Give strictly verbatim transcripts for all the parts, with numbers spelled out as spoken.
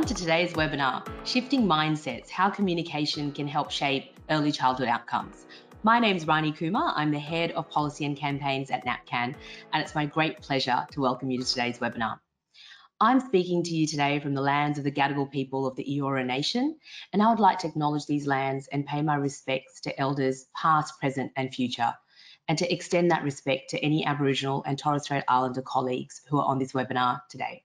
to today's webinar, Shifting Mindsets, How Communication Can Help Shape Early Childhood Outcomes. My name's Rani Kumar. I'm the Head of Policy and Campaigns at NatCan, and it's my great pleasure to welcome you to today's webinar. I'm speaking to you today from the lands of the Gadigal people of the Eora Nation, and I would like to acknowledge these lands and pay my respects to elders past, present and future, and to extend that respect to any Aboriginal and Torres Strait Islander colleagues who are on this webinar today.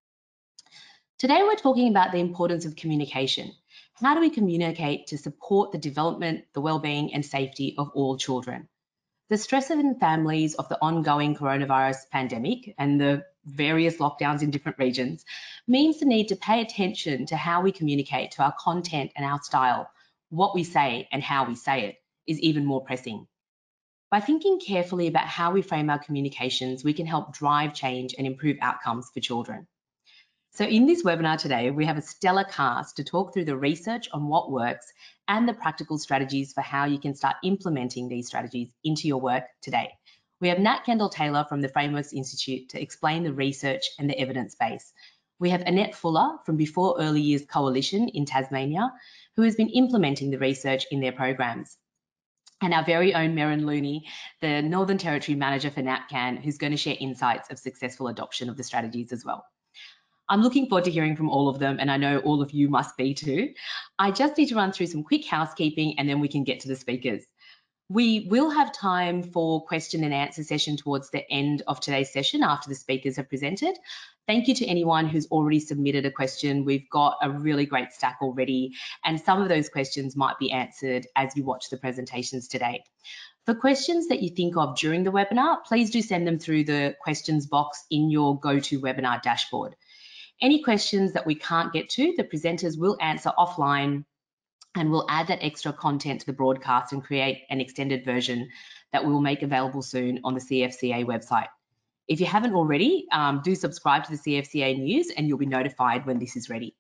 Today, we're talking about the importance of communication. How do we communicate to support the development, the well-being and safety of all children? The stress in families of the ongoing coronavirus pandemic and the various lockdowns in different regions means the need to pay attention to how we communicate, to our content and our style. What we say and how we say it is even more pressing. By thinking carefully about how we frame our communications, we can help drive change and improve outcomes for children. So in this webinar today, we have a stellar cast to talk through the research on what works and the practical strategies for how you can start implementing these strategies into your work today. We have Nat Kendall-Taylor from the Frameworks Institute to explain the research and the evidence base. We have Annette Fuller from Before Early Years Coalition in Tasmania, who has been implementing the research in their programs. And our very own Merryn Looney, the Northern Territory Manager for NatCan, who's going to share insights of successful adoption of the strategies as well. I'm looking forward to hearing from all of them, and I know all of you must be too. I just need to run through some quick housekeeping and then we can get to the speakers. We will have time for question and answer session towards the end of today's session after the speakers have presented. Thank you to anyone who's already submitted a question. We've got a really great stack already, and some of those questions might be answered as you watch the presentations today. For questions that you think of during the webinar, please do send them through the questions box in your GoToWebinar dashboard. Any questions that we can't get to, the presenters will answer offline, and we'll add that extra content to the broadcast and create an extended version that we will make available soon on the C F C A website. If you haven't already, um, do subscribe to the C F C A news and you'll be notified when this is ready.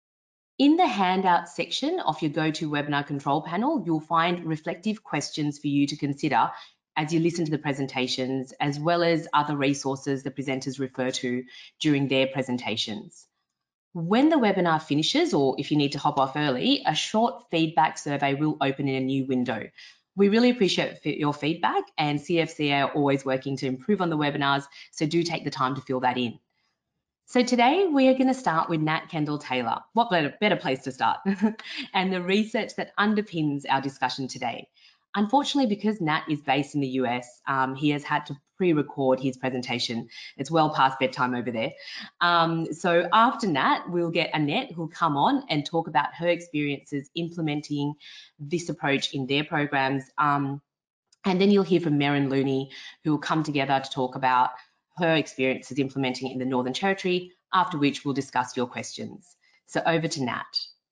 In the handout section of your GoToWebinar control panel, you'll find reflective questions for you to consider as you listen to the presentations, as well as other resources the presenters refer to during their presentations. When the webinar finishes, or if you need to hop off early, a short feedback survey will open in a new window. We really appreciate your feedback, and C F C A are always working to improve on the webinars, so do take the time to fill that in. So today we are going to start with Nat Kendall-Taylor. What better, better place to start? And the research that underpins our discussion today. Unfortunately, because Nat is based in the U S, um, he has had to pre-record his presentation. It's well past bedtime over there. Um, so after Nat, we'll get Annette, who'll come on and talk about her experiences implementing this approach in their programs. Um, and then you'll hear from Merryn Looney, who will come together to talk about her experiences implementing it in the Northern Territory, after which we'll discuss your questions. So over to Nat.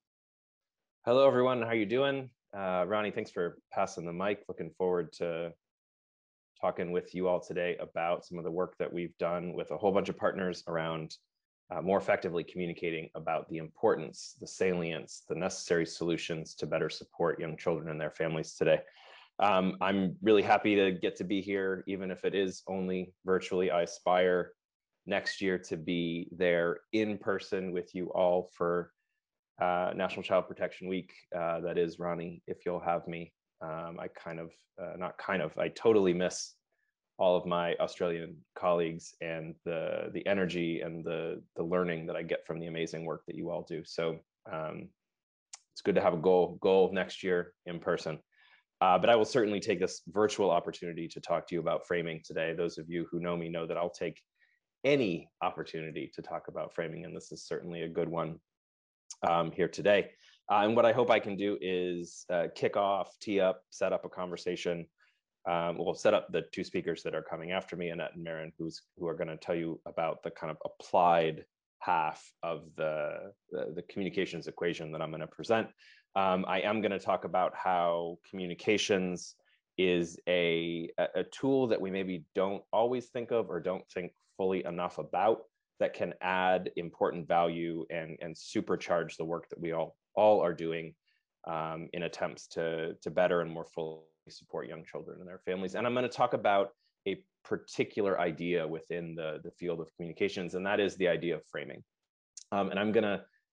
Hello, everyone. How are you doing? Uh, Rani, thanks for passing the mic. Looking forward to talking with you all today about some of the work that we've done with a whole bunch of partners around uh, more effectively communicating about the importance, the salience, the necessary solutions to better support young children and their families today. Um, I'm really happy to get to be here, even if it is only virtually. I aspire next year to be there in person with you all for Uh, National Child Protection Week. Uh, that is, Rani, if you'll have me. Um, I kind of, uh, not kind of, I totally miss all of my Australian colleagues and the the energy and the the learning that I get from the amazing work that you all do. So um, it's good to have a goal goal next year in person. Uh, but I will certainly take this virtual opportunity to talk to you about framing today. Those of you who know me know that I'll take any opportunity to talk about framing, and this is certainly a good one Um, here today. Uh, and what I hope I can do is uh, kick off, tee up, set up a conversation. Um, we'll set up the two speakers that are coming after me, Annette and Merryn, who's, who are going to tell you about the kind of applied half of the, the, the communications equation that I'm going to present. Um, I am going to talk about how communications is a, a tool that we maybe don't always think of or don't think fully enough about, that can add important value and, and supercharge the work that we all, all are doing um, in attempts to, to better and more fully support young children and their families. And I'm going to talk about a particular idea within the, the field of communications, and that is the idea of framing. Um, and I'm going to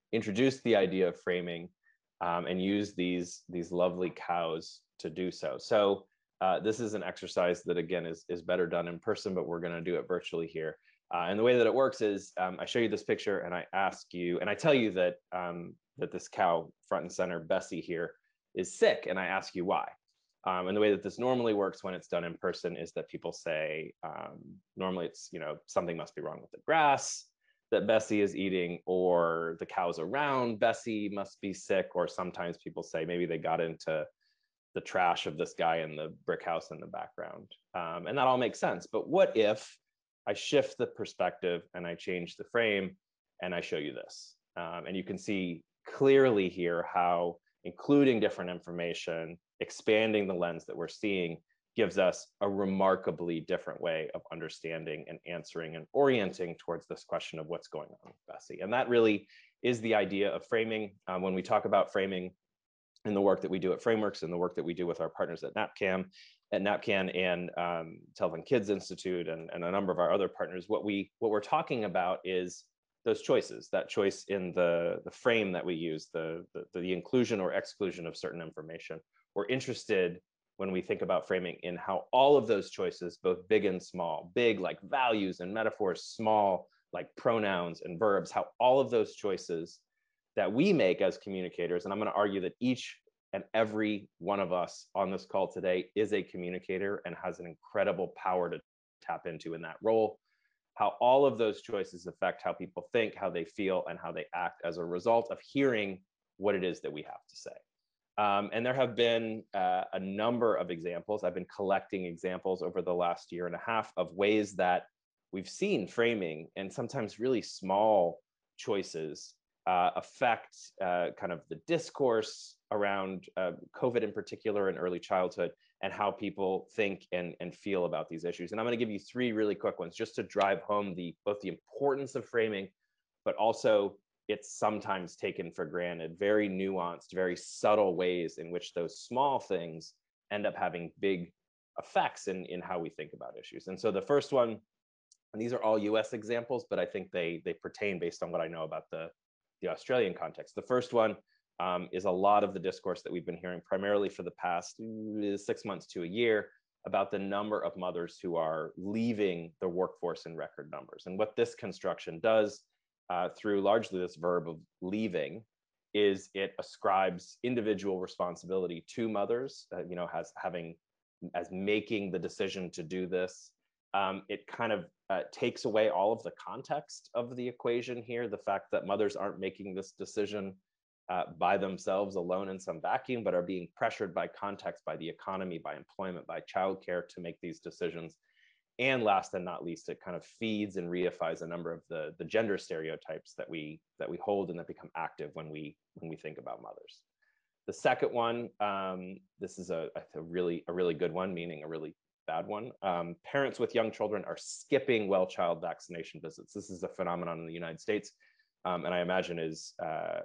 introduced the idea of framing um, and used these, these lovely cows to do so. So uh, this is an exercise that, again, is, is better done in person, but we're going to do it virtually here. Uh, and the way that it works is um, I show you this picture and I ask you, and I tell you that, um, that this cow front and center, Bessie here, is sick, and I ask you why. Um, and the way that this normally works when it's done in person is that people say, um, normally it's, you know, something must be wrong with the grass that Bessie is eating, or the cows around Bessie must be sick, or sometimes people say maybe they got into the trash of this guy in the brick house in the background. Um, and that all makes sense. But what if I shift the perspective and I change the frame and I show you this? Um, and you can see clearly here how including different information, expanding the lens that we're seeing, gives us a remarkably different way of understanding and answering and orienting towards this question of what's going on with Bessie. And that really is the idea of framing. Um, when we talk about framing in the work that we do at Frameworks and the work that we do with our partners at NAPCAM, at NAPCAN and um, Telvin Kids Institute and, and a number of our other partners, what, we, what we're talking about is those choices, that choice in the, the frame that we use, the, the, the inclusion or exclusion of certain information. We're interested when we think about framing in how all of those choices, both big and small, big like values and metaphors, small like pronouns and verbs, how all of those choices that we make as communicators, and I'm going to argue that each and every one of us on this call today is a communicator and has an incredible power to tap into in that role, how all of those choices affect how people think, how they feel, and how they act as a result of hearing what it is that we have to say. Um, and there have been uh, a number of examples. I've been collecting examples over the last year and a half of ways that we've seen framing and sometimes really small choices uh, affect uh, kind of the discourse around uh, COVID in particular and early childhood and how people think and, and feel about these issues. And I'm going to give you three really quick ones just to drive home the both the importance of framing, but also it's sometimes taken for granted, very nuanced, very subtle ways in which those small things end up having big effects in, in how we think about issues. And so the first one, and these are all U S examples, but I think they, they pertain based on what I know about the, the Australian context. The first one um, is a lot of the discourse that we've been hearing primarily for the past six months to a year about the number of mothers who are leaving the workforce in record numbers. And what this construction does Uh, through largely this verb of leaving, is it ascribes individual responsibility to mothers, uh, you know, has having, as making the decision to do this. Um, it kind of uh, takes away all of the context of the equation here, the fact that mothers aren't making this decision uh, by themselves alone in some vacuum, but are being pressured by context, by the economy, by employment, by childcare to make these decisions. And last and not least, it kind of feeds and reifies a number of the, the gender stereotypes that we that we hold and that become active when we when we think about mothers. The second one, um, this is a, a really a really good one, meaning a really bad one. Um, parents with young children are skipping well child vaccination visits. This is a phenomenon in the United States, um, and I imagine is uh,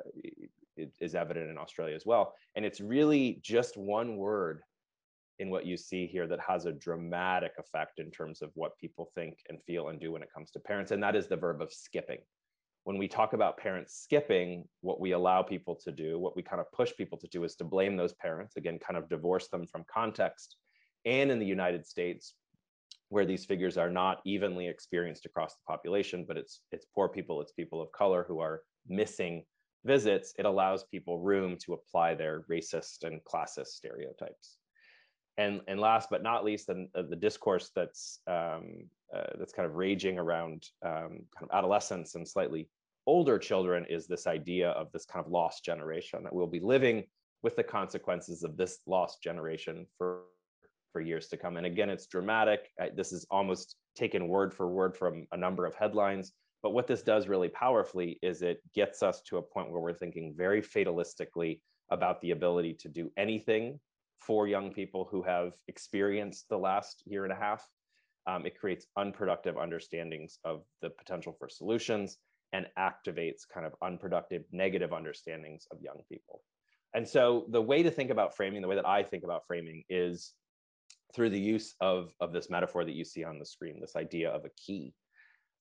is evident in Australia as well. And it's really just one word in what you see here that has a dramatic effect in terms of what people think and feel and do when it comes to parents, and that is the verb of skipping. When we talk about parents skipping, what we allow people to do, what we kind of push people to do is to blame those parents, again, kind of divorce them from context. And in the United States, where these figures are not evenly experienced across the population, but it's it's poor people, it's people of color who are missing visits, it allows people room to apply their racist and classist stereotypes. And, and last but not least, the, the discourse that's um, uh, that's kind of raging around um, kind of adolescents and slightly older children is this idea of this kind of lost generation, that we'll be living with the consequences of this lost generation for, for years to come. And again, it's dramatic. This is almost taken word for word from a number of headlines. But what this does really powerfully is it gets us to a point where we're thinking very fatalistically about the ability to do anything for young people who have experienced the last year and a half. Um, it creates unproductive understandings of the potential for solutions and activates kind of unproductive, negative understandings of young people. And so the way to think about framing, the way that I think about framing is through the use of, of this metaphor that you see on the screen, this idea of a key.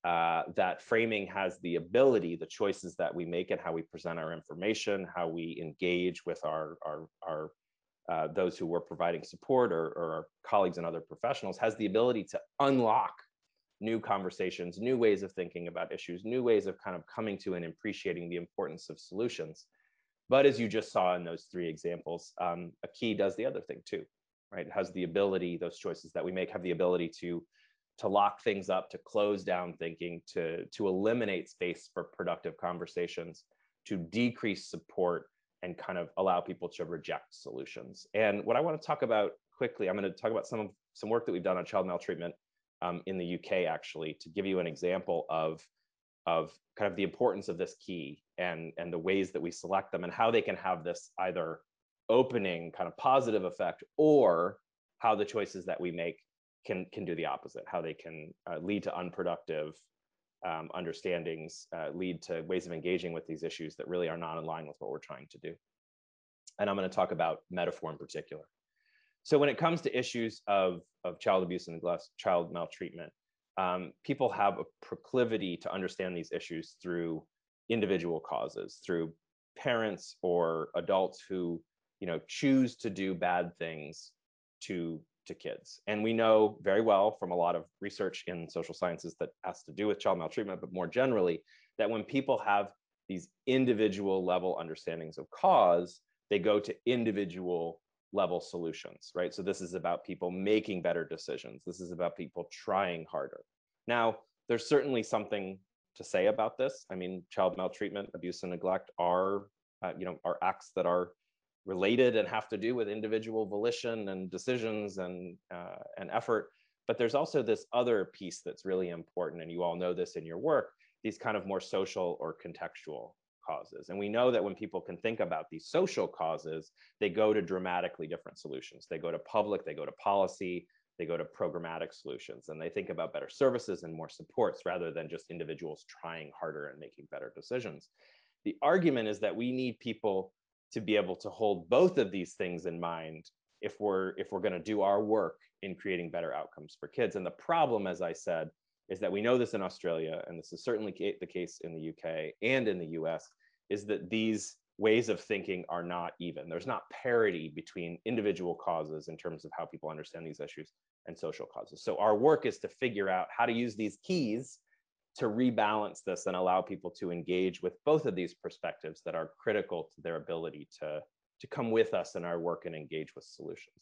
uh, that framing has the ability, the choices that we make and how we present our information, how we engage with our, our, our uh, those who we're providing support or, or our colleagues and other professionals, has the ability to unlock new conversations, new ways of thinking about issues, new ways of kind of coming to and appreciating the importance of solutions. But as you just saw in those three examples, um, a key does the other thing too, right? It has the ability, those choices that we make have the ability to, to lock things up, to close down thinking, to, to eliminate space for productive conversations, to decrease support, and kind of allow people to reject solutions. And what I want to talk about quickly, I'm going to talk about some of some work that we've done on child maltreatment um, in the U K, actually, to give you an example of of kind of the importance of this key and, and the ways that we select them and how they can have this either opening kind of positive effect, or how the choices that we make can, can do the opposite, how they can uh, lead to unproductive um, understandings, uh, lead to ways of engaging with these issues that really are not in line with what we're trying to do. And I'm going to talk about metaphor in particular. So when it comes to issues of, of child abuse and neglect, child maltreatment, Um, people have a proclivity to understand these issues through individual causes, through parents or adults who, you know, choose to do bad things to, to kids. And we know very well from a lot of research in social sciences that has to do with child maltreatment, but more generally, that when people have these individual level understandings of cause, they go to individual level solutions, right? So this is about people making better decisions. This is about people trying harder. Now, there's certainly something to say about this. I mean, child maltreatment, abuse, and neglect are, uh, you know, are acts that are related and have to do with individual volition and decisions and uh, and effort. But there's also this other piece that's really important, and you all know this in your work, these kind of more social or contextual causes. And we know that when people can think about these social causes, they go to dramatically different solutions. They go to public, they go to policy, they go to programmatic solutions, and they think about better services and more supports rather than just individuals trying harder and making better decisions. The argument is that we need people to be able to hold both of these things in mind if we're if we're going to do our work in creating better outcomes for kids. And the problem, as I said, is that we know this in Australia, and this is certainly the case in the U K and in the U S, is that these ways of thinking are not even. There's not parity between individual causes in terms of how people understand these issues and social causes. So our work is to figure out how to use these keys to rebalance this and allow people to engage with both of these perspectives that are critical to their ability to, to come with us in our work and engage with solutions.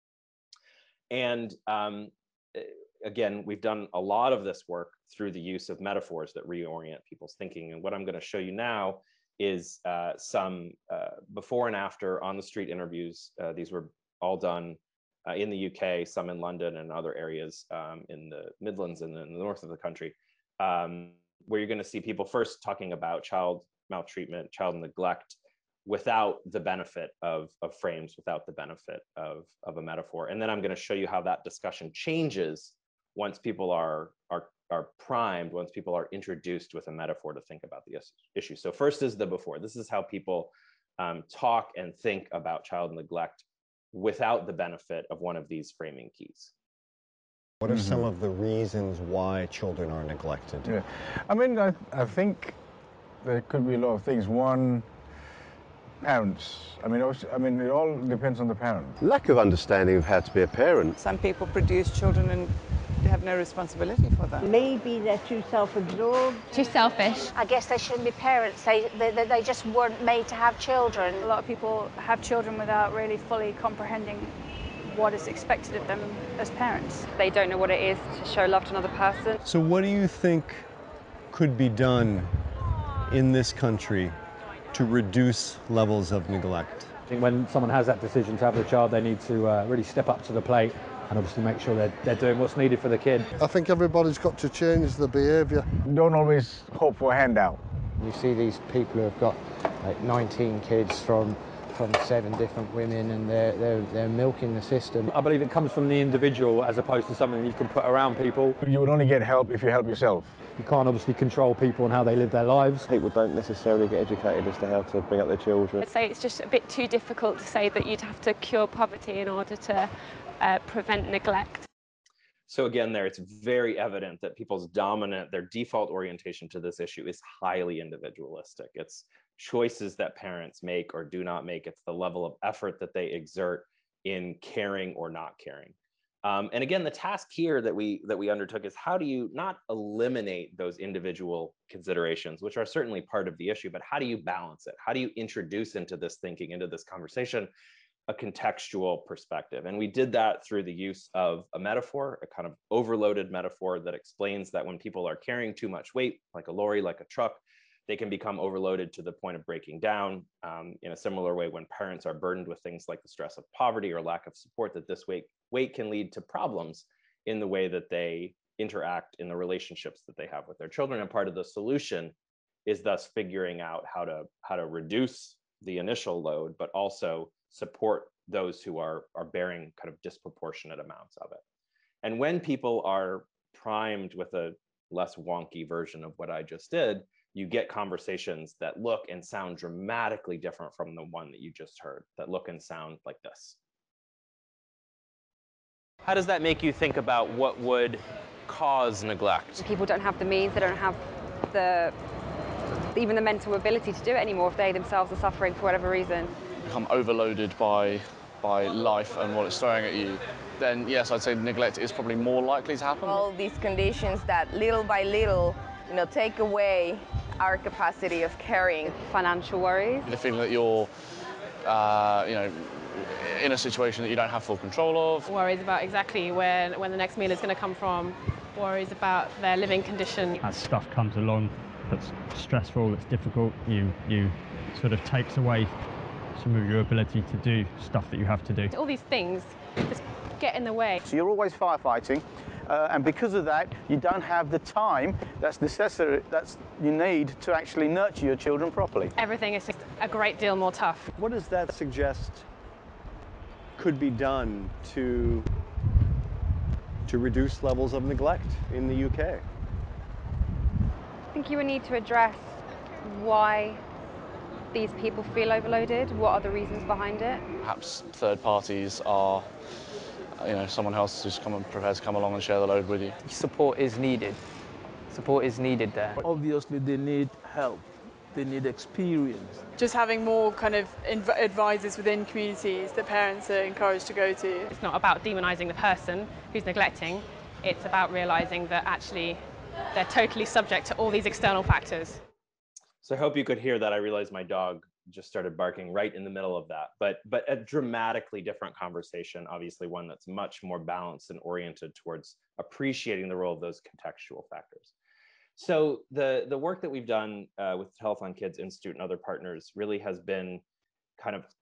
And um, again, we've done a lot of this work through the use of metaphors that reorient people's thinking. And what I'm going to show you now is uh, some uh, before and after on the street interviews. Uh, these were all done uh, in the U K, some in London and other areas um, in the Midlands and in the north of the country, um, where you're going to see people first talking about child maltreatment, child neglect, without the benefit of, of frames, without the benefit of, of a metaphor. And then I'm going to show you how that discussion changes once people are, are, are primed, once people are introduced with a metaphor to think about the issue. So first is the before. This is how people um, talk and think about child neglect without the benefit of one of these framing keys. What are mm-hmm. some of the reasons why children are neglected? Yeah. I mean, I, I think there could be a lot of things. One, parents. I mean, also, I mean, it all depends on the parent. Lack of understanding of how to be a parent. Some people produce children and have no responsibility for them. Maybe they're too self-absorbed. Too selfish. I guess they shouldn't be parents. They, they, they just weren't made to have children. A lot of people have children without really fully comprehending what is expected of them as parents. They don't know what it is to show love to another person. So what do you think could be done in this country to reduce levels of neglect? I think when someone has that decision to have a child, they need to uh, really step up to the plate and obviously make sure they're, they're doing what's needed for the kid. I think everybody's got to change their behaviour. Don't always hope for a handout. You see these people who have got like nineteen kids from from seven different women, and they're, they're, they're milking the system. I believe it comes from the individual as opposed to something you can put around people. You would only get help if you help yourself. You can't obviously control people and how they live their lives. People don't necessarily get educated as to how to bring up their children. I'd say it's just a bit too difficult to say that you'd have to cure poverty in order to uh, prevent neglect. So again, there, it's very evident that people's dominant, their default orientation to this issue is highly individualistic. It's choices that parents make or do not make. It's the level of effort that they exert in caring or not caring. Um, and again, the task here that we that we undertook is how do you not eliminate those individual considerations, which are certainly part of the issue, but how do you balance it? How do you introduce into this thinking, into this conversation, a contextual perspective? And we did that through the use of a metaphor, a kind of overloaded metaphor that explains that when people are carrying too much weight, like a lorry, like a truck, they can become overloaded to the point of breaking down. Um, in a similar way, when parents are burdened with things like the stress of poverty or lack of support, that this weight, weight can lead to problems in the way that they interact in the relationships that they have with their children. And part of the solution is thus figuring out how to, how to reduce the initial load, but also support those who are, are bearing kind of disproportionate amounts of it. And when people are primed with a less wonky version of what I just did, you get conversations that look and sound dramatically different from the one that you just heard, that look and sound like this. How does that make you think about what would cause neglect? People don't have the means, they don't have the even the mental ability to do it anymore if they themselves are suffering for whatever reason. Become overloaded by by life and what it's throwing at you, then yes, I'd say neglect is probably more likely to happen. All these conditions that little by little, you know, take away our capacity of caring. Financial worries. The feeling that you're, uh, you know, in a situation that you don't have full control of. Worries about exactly where when the next meal is going to come from. Worries about their living condition. As stuff comes along that's stressful, that's difficult, you you sort of takes away some of your ability to do stuff that you have to do. All these things just get in the way. So you're always firefighting, uh, and because of that, you don't have the time that's necessary, that's you need to actually nurture your children properly. Everything is just a great deal more tough. What does that suggest could be done to to reduce levels of neglect in the U K? I think you would need to address why these people feel overloaded. What are the reasons behind it? Perhaps third parties are, you know, someone else who's come and prepared to come along and share the load with you. Support is needed. Support is needed there. Obviously, they need help. They need experience. Just having more kind of advisors within communities that parents are encouraged to go to. It's not about demonising the person who's neglecting. It's about realising that actually they're totally subject to all these external factors. So I hope you could hear that. I realized my dog just started barking right in the middle of that, but but a dramatically different conversation, obviously one that's much more balanced and oriented towards appreciating the role of those contextual factors. So the, the work that we've done uh, with Health on Kids Institute and other partners really has been kind of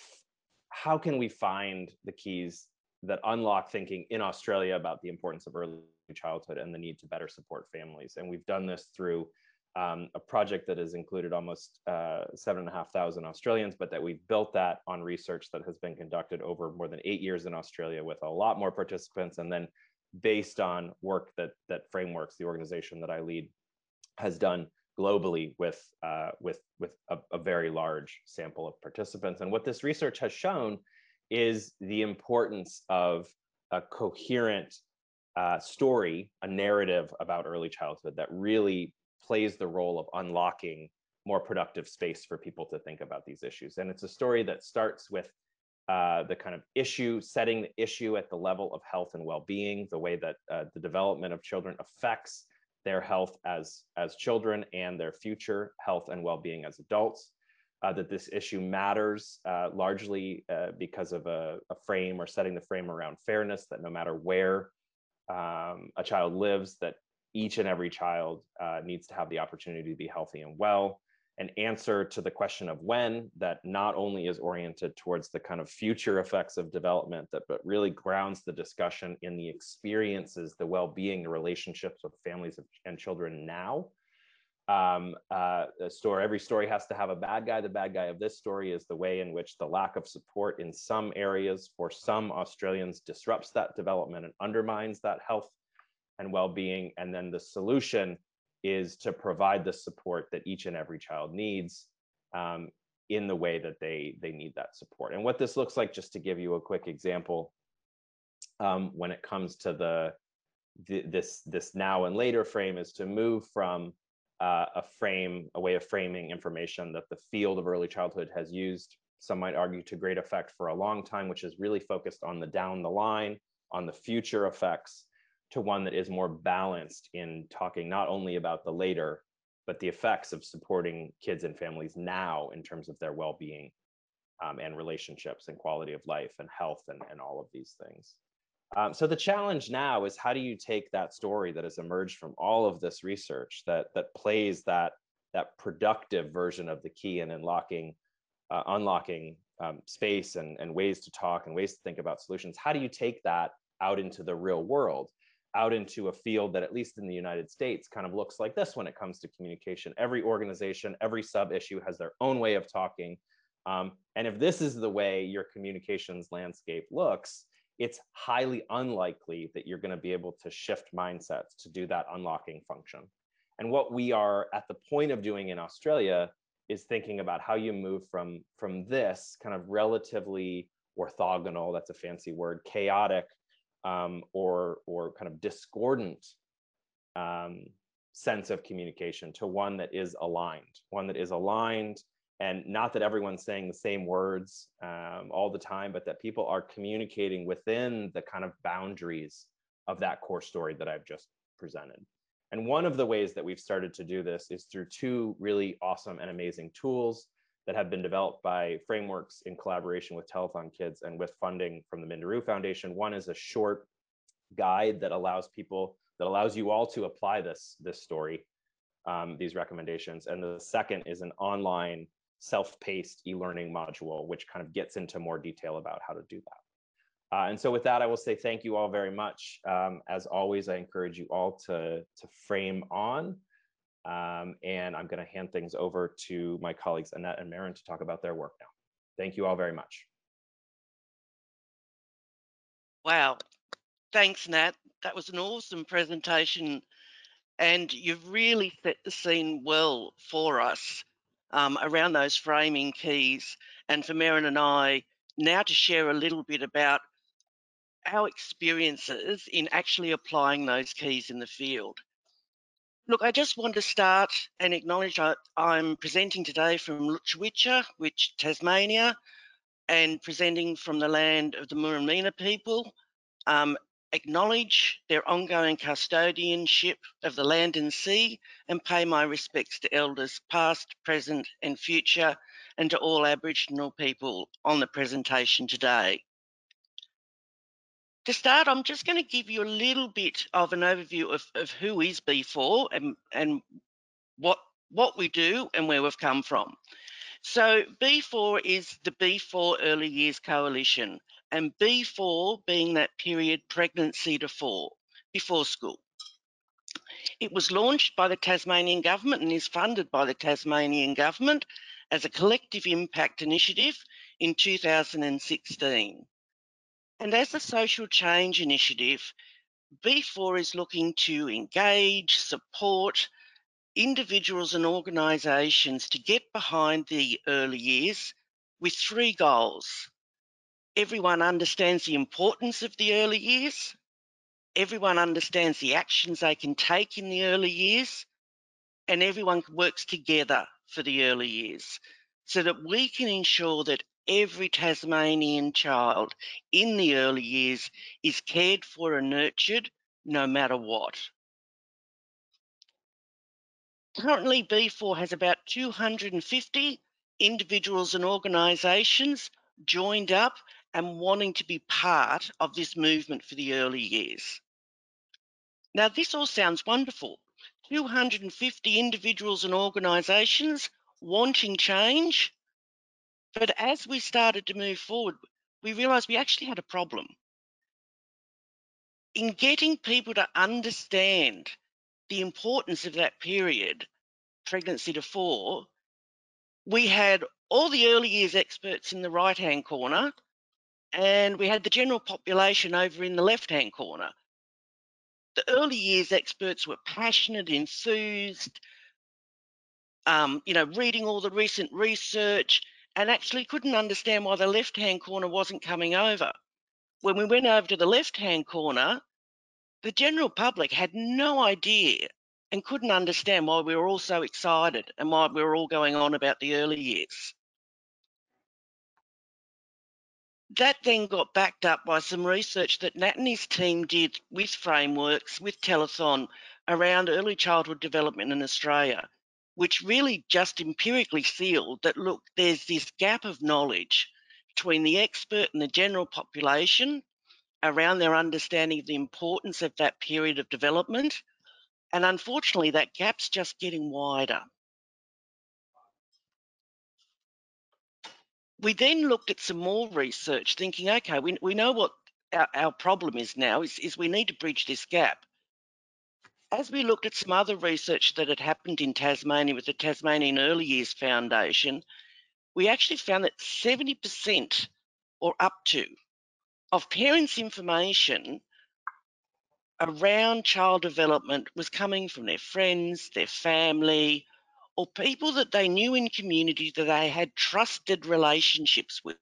how can we find the keys that unlock thinking in Australia about the importance of early childhood and the need to better support families. And we've done this through um, a project that has included almost uh, seven and a half thousand Australians, but that we've built that on research that has been conducted over more than eight years in Australia with a lot more participants, and then based on work that that Frameworks, the organization that I lead, has done globally with uh, with with a, a very large sample of participants. And what this research has shown is the importance of a coherent uh, story, a narrative about early childhood that really plays the role of unlocking more productive space for people to think about these issues. And it's a story that starts with uh, the kind of issue, setting the issue at the level of health and well-being, the way that uh, the development of children affects their health as, as children and their future health and well-being as adults, uh, that this issue matters uh, largely uh, because of a, a frame or setting the frame around fairness, that no matter where um, a child lives, that each and every child uh, needs to have the opportunity to be healthy and well. An answer to the question of when that not only is oriented towards the kind of future effects of development, that but really grounds the discussion in the experiences, the well-being, the relationships with families and children now. Um, uh, a story, every story has to have a bad guy. The bad guy of this story is the way in which the lack of support in some areas for some Australians disrupts that development and undermines that health and well-being. And then the solution is to provide the support that each and every child needs um, in the way that they, they need that support. And what this looks like, just to give you a quick example, um, when it comes to the, th this this now and later frame is to move from uh, a frame, a way of framing information that the field of early childhood has used, some might argue to great effect for a long time, which is really focused on the down the line, on the future effects, to one that is more balanced in talking not only about the later, but the effects of supporting kids and families now in terms of their well-being um, and relationships and quality of life and health and, and all of these things. Um, so the challenge now is, how do you take that story that has emerged from all of this research that that plays that that productive version of the key in unlocking uh, unlocking um, space and, and ways to talk and ways to think about solutions? How do you take that out into the real world, out into a field that, at least in the United States, kind of looks like this when it comes to communication? Every organization, every sub-issue has their own way of talking. Um, and if this is the way your communications landscape looks, it's highly unlikely that you're going to be able to shift mindsets to do that unlocking function. And what we are at the point of doing in Australia is thinking about how you move from, from this kind of relatively orthogonal, that's a fancy word, chaotic, um, or, or kind of discordant um, sense of communication to one that is aligned, one that is aligned. And not that everyone's saying the same words um, all the time, but that people are communicating within the kind of boundaries of that core story that I've just presented. And one of the ways that we've started to do this is through two really awesome and amazing tools that have been developed by Frameworks in collaboration with Telethon Kids and with funding from the Minderoo Foundation. One is a short guide that allows people, that allows you all to apply this, this story, um, these recommendations. And the second is an online self-paced e-learning module, which kind of gets into more detail about how to do that. Uh, and so with that, I will say thank you all very much. Um, as always, I encourage you all to, to frame on. Um, and I'm going to hand things over to my colleagues, Annette and Maren, to talk about their work now. Thank you all very much. Wow. Thanks, Nat. That was an awesome presentation. And you've really set the scene well for us. Um, around those framing keys, and for Maren and I now to share a little bit about our experiences in actually applying those keys in the field. Look, I just want to start and acknowledge I, I'm presenting today from Lutruwita, which Tasmania, and presenting from the land of the Muramina people. Um, acknowledge their ongoing custodianship of the land and sea, and pay my respects to elders past, present and future, and to all Aboriginal people on the presentation today. To start, I'm just going to give you a little bit of an overview of, of who is B four and, and what, what we do and where we've come from. So B four is the B four Early Years Coalition, and B four being that period pregnancy to four, before school. It was launched by the Tasmanian Government and is funded by the Tasmanian Government as a collective impact initiative in two thousand sixteen. And as a social change initiative, B four is looking to engage, support individuals and organisations to get behind the early years with three goals. Everyone understands the importance of the early years. Everyone understands the actions they can take in the early years. And everyone works together for the early years so that we can ensure that every Tasmanian child in the early years is cared for and nurtured no matter what. Currently, B four has about two hundred fifty individuals and organisations joined up and wanting to be part of this movement for the early years. Now, this all sounds wonderful. two hundred fifty individuals and organisations wanting change. But as we started to move forward, we realised we actually had a problem. In getting people to understand the importance of that period, pregnancy to four, we had all the early years experts in the right-hand corner, and we had the general population over in the left-hand corner. The early years experts were passionate, enthused, um, you know, reading all the recent research, and actually couldn't understand why the left-hand corner wasn't coming over. When we went over to the left-hand corner, the general public had no idea and couldn't understand why we were all so excited and why we were all going on about the early years. That then got backed up by some research that Nat and his team did with frameworks, with Telethon, around early childhood development in Australia, which really just empirically sealed that, look, there's this gap of knowledge between the expert and the general population around their understanding of the importance of that period of development. And unfortunately, that gap's just getting wider. We then looked at some more research thinking, okay, we, we know what our, our problem is now, is, is we need to bridge this gap. As we looked at some other research that had happened in Tasmania with the Tasmanian Early Years Foundation, we actually found that seventy percent or up to of parents' information around child development was coming from their friends, their family, or people that they knew in community that they had trusted relationships with.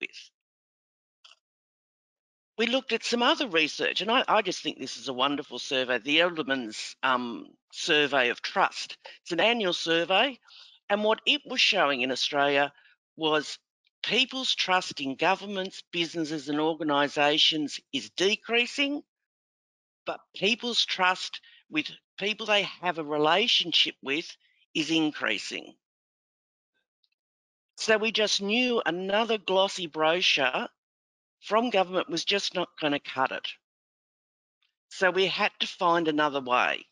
We looked at some other research, and I, I just think this is a wonderful survey, the Edelman's um, Survey of Trust. It's an annual survey, and what it was showing in Australia was people's trust in governments, businesses and organisations is decreasing, but people's trust with people they have a relationship with is increasing. So we just knew another glossy brochure from government was just not going to cut it. So we had to find another way.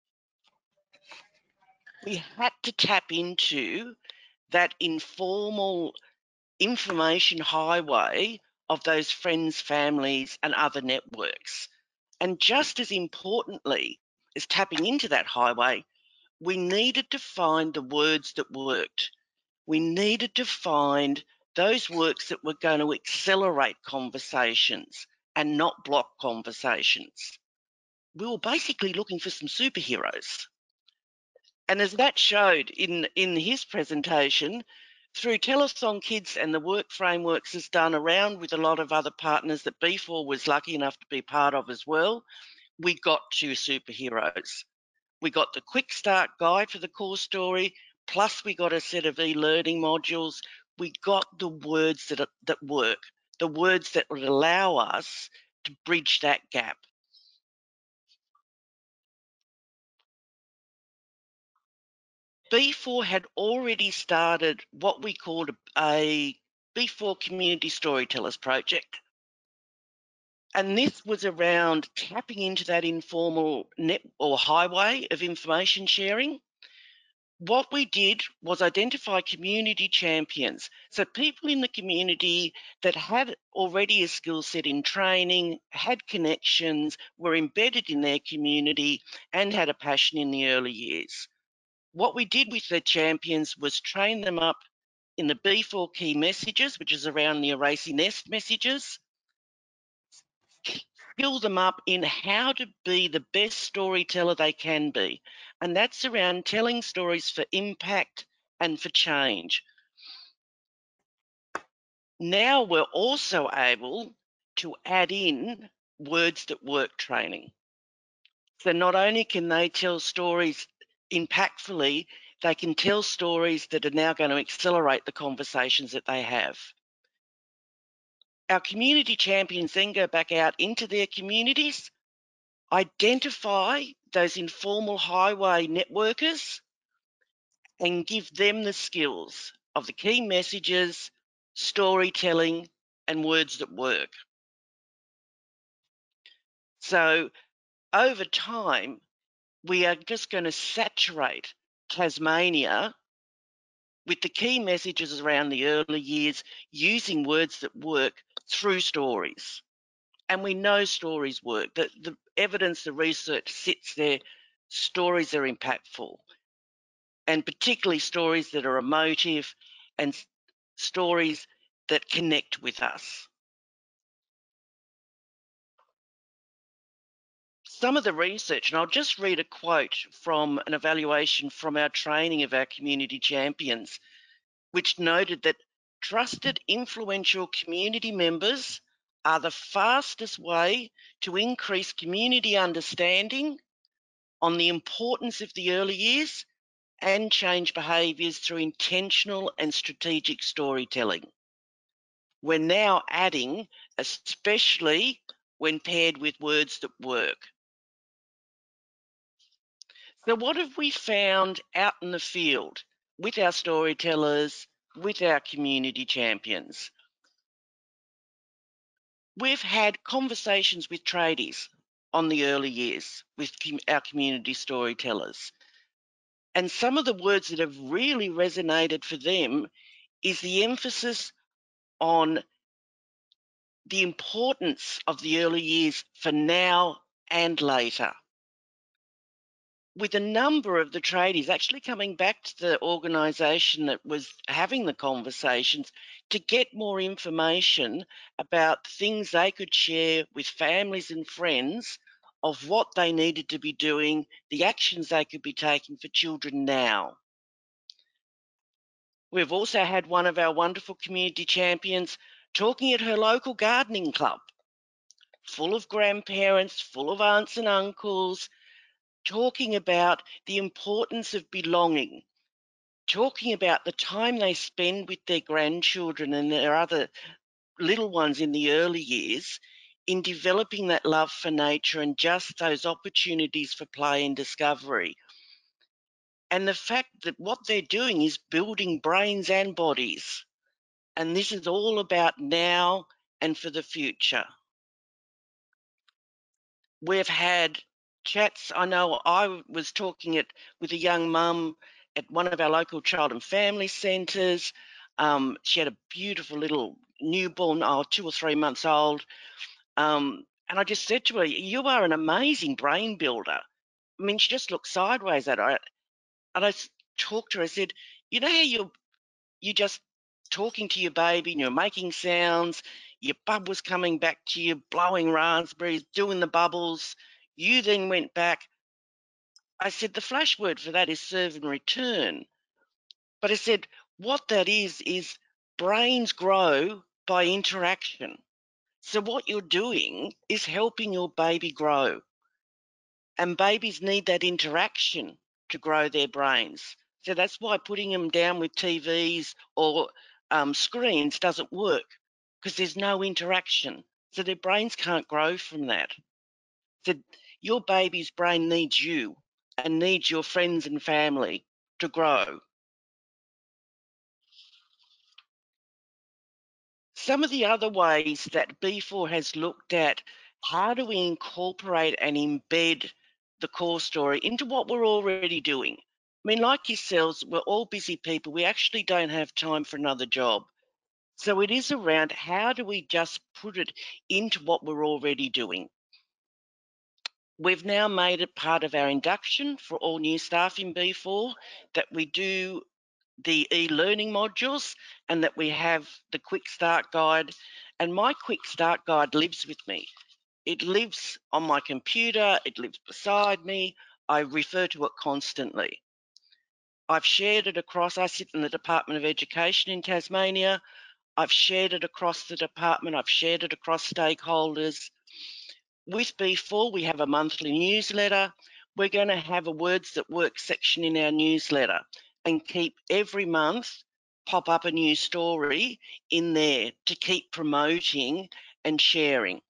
We had to tap into that informal information highway of those friends, families, and other networks. And just as importantly as tapping into that highway, we needed to find the words that worked. We needed to find those works that were going to accelerate conversations and not block conversations. We were basically looking for some superheroes. And as that showed in, in his presentation, through Telethon Kids and the work frameworks is done around with a lot of other partners that B four was lucky enough to be part of as well, we got two superheroes. We got the quick start guide for the core story, plus we got a set of e-learning modules. We got the words that, that work, the words that would allow us to bridge that gap. B four had already started what we called a B four Community Storytellers Project. And this was around tapping into that informal net or highway of information sharing. What we did was identify community champions. So people in the community that had already a skill set in training, had connections, were embedded in their community and had a passion in the early years. What we did with the champions was train them up in the B four key messages, which is around the Erasing Nest messages, skill them up in how to be the best storyteller they can be. And that's around telling stories for impact and for change. Now we're also able to add in words that work training. So not only can they tell stories impactfully, they can tell stories that are now going to accelerate the conversations that they have. Our community champions then go back out into their communities, identify those informal highway networkers and give them the skills of the key messages, storytelling, and words that work. So over time, we are just going to saturate Tasmania with the key messages around the early years using words that work through stories. And we know stories work. The, the evidence, the research sits there. Stories are impactful, and particularly stories that are emotive and stories that connect with us. Some of the research, and I'll just read a quote from an evaluation from our training of our community champions, which noted that trusted, influential community members are the fastest way to increase community understanding on the importance of the early years and change behaviours through intentional and strategic storytelling. We're now adding, especially when paired with words that work. So what have we found out in the field with our storytellers, with our community champions? We've had conversations with tradies on the early years with our community storytellers. And some of the words that have really resonated for them is the emphasis on the importance of the early years for now and later. With a number of the tradies actually coming back to the organisation that was having the conversations to get more information about things they could share with families and friends of what they needed to be doing, the actions they could be taking for children now. We've also had one of our wonderful community champions talking at her local gardening club, full of grandparents, full of aunts and uncles, talking about the importance of belonging, talking about the time they spend with their grandchildren and their other little ones in the early years in developing that love for nature and just those opportunities for play and discovery. And the fact that what they're doing is building brains and bodies. And this is all about now and for the future. We've had chats. I know I was talking it with a young mum at one of our local child and family centres. Um, she had a beautiful little newborn, oh, two or three months old. Um, and I just said to her, you are an amazing brain builder. I mean, she just looked sideways at her. And I talked to her, I said, you know how you're, you just talking to your baby and you're making sounds, your bub was coming back to you, blowing raspberries, doing the bubbles. You then went back. I said, the flash word for that is serve and return. But I said, what that is, is brains grow by interaction. So what you're doing is helping your baby grow. And babies need that interaction to grow their brains. So that's why putting them down with T Vs or um, screens doesn't work, because there's no interaction. So their brains can't grow from that. So your baby's brain needs you and needs your friends and family to grow. Some of the other ways that B four has looked at how do we incorporate and embed the core story into what we're already doing. I mean, like yourselves, we're all busy people. We actually don't have time for another job. So it is around how do we just put it into what we're already doing. We've now made it part of our induction for all new staff in B four that we do the e-learning modules and that we have the Quick Start Guide. And my Quick Start Guide lives with me. It lives on my computer, it lives beside me. I refer to it constantly. I've shared it across, I sit in the Department of Education in Tasmania. I've shared it across the department, I've shared it across stakeholders. With B four, we have a monthly newsletter. We're going to have a Words That Work section in our newsletter and keep every month pop up a new story in there to keep promoting and sharing.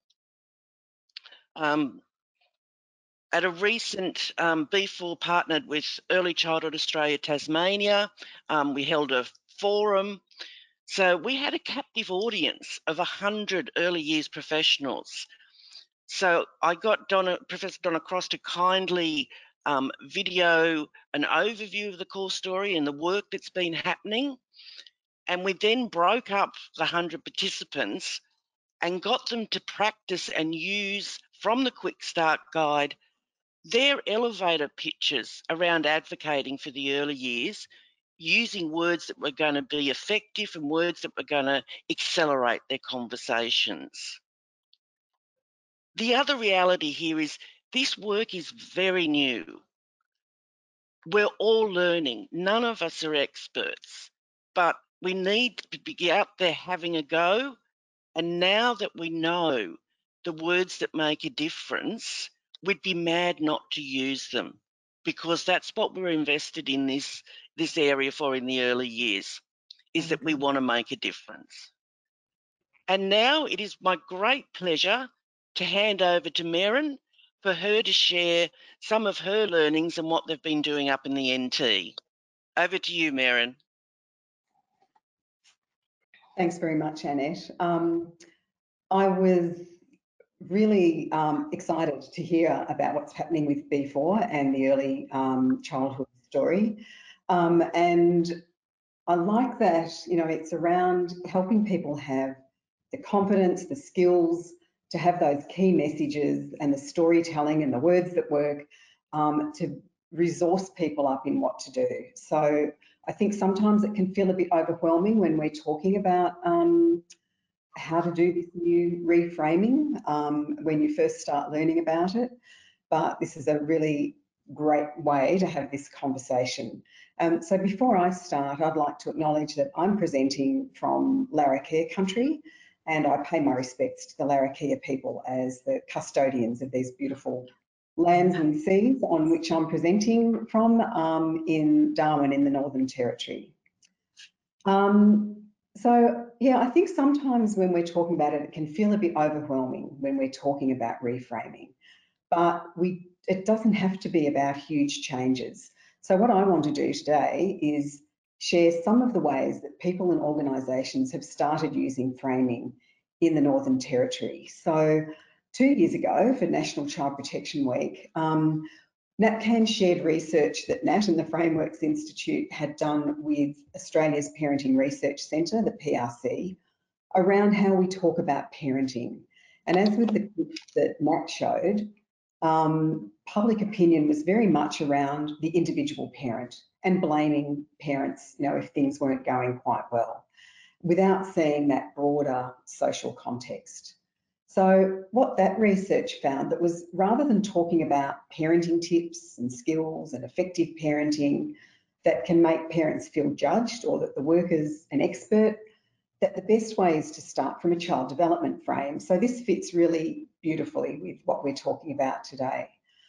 Um, at a recent um, B four partnered with Early Childhood Australia Tasmania, um, we held a forum. So we had a captive audience of one hundred early years professionals. So I got Donna, Professor Donna Cross to kindly um, video an overview of the core story and the work that's been happening. And we then broke up the one hundred participants and got them to practice and use from the Quick Start Guide their elevator pitches around advocating for the early years, using words that were going to be effective and words that were going to accelerate their conversations. The other reality here is this work is very new. We're all learning. None of us are experts, but we need to be out there having a go And now that we know the words that make a difference, we'd be mad not to use them, because that's what we're invested in this, this area for in the early years, is that we want to make a difference. And now it is my great pleasure to hand over to Merryn for her to share some of her learnings and what they've been doing up in the N T. Over to you, Merryn. Thanks very much, Annette. Um, I was really um, excited to hear about what's happening with B four and the early um, childhood story. Um, and I like that, you know, it's around helping people have the confidence, the skills to have those key messages and the storytelling and the words that work um, to resource people up in what to do. So I think sometimes it can feel a bit overwhelming when we're talking about um, how to do this new reframing um, when you first start learning about it. But this is a really great way to have this conversation. Um, so before I start, I'd like to acknowledge that I'm presenting from Larrakia country, and I pay my respects to the Larrakia people as the custodians of these beautiful lands and seas on which I'm presenting from um, in Darwin in the Northern Territory. Um, so yeah, I think sometimes when we're talking about it, it can feel a bit overwhelming when we're talking about reframing, but we it doesn't have to be about huge changes. So what I want to do today is share some of the ways that people and organisations have started using framing in the Northern Territory. So two years ago for National Child Protection Week, um, NAPCAN shared research that Nat and the Frameworks Institute had done with Australia's Parenting Research Centre, the P R C, around how we talk about parenting. And as with the clip that Nat showed, um, public opinion was very much around the individual parent and blaming parents, you know, if things weren't going quite well, without seeing that broader social context. So what that research found that was, rather than talking about parenting tips and skills and effective parenting that can make parents feel judged or that the worker's an expert, that the best way is to start from a child development frame. So this fits really beautifully with what we're talking about today.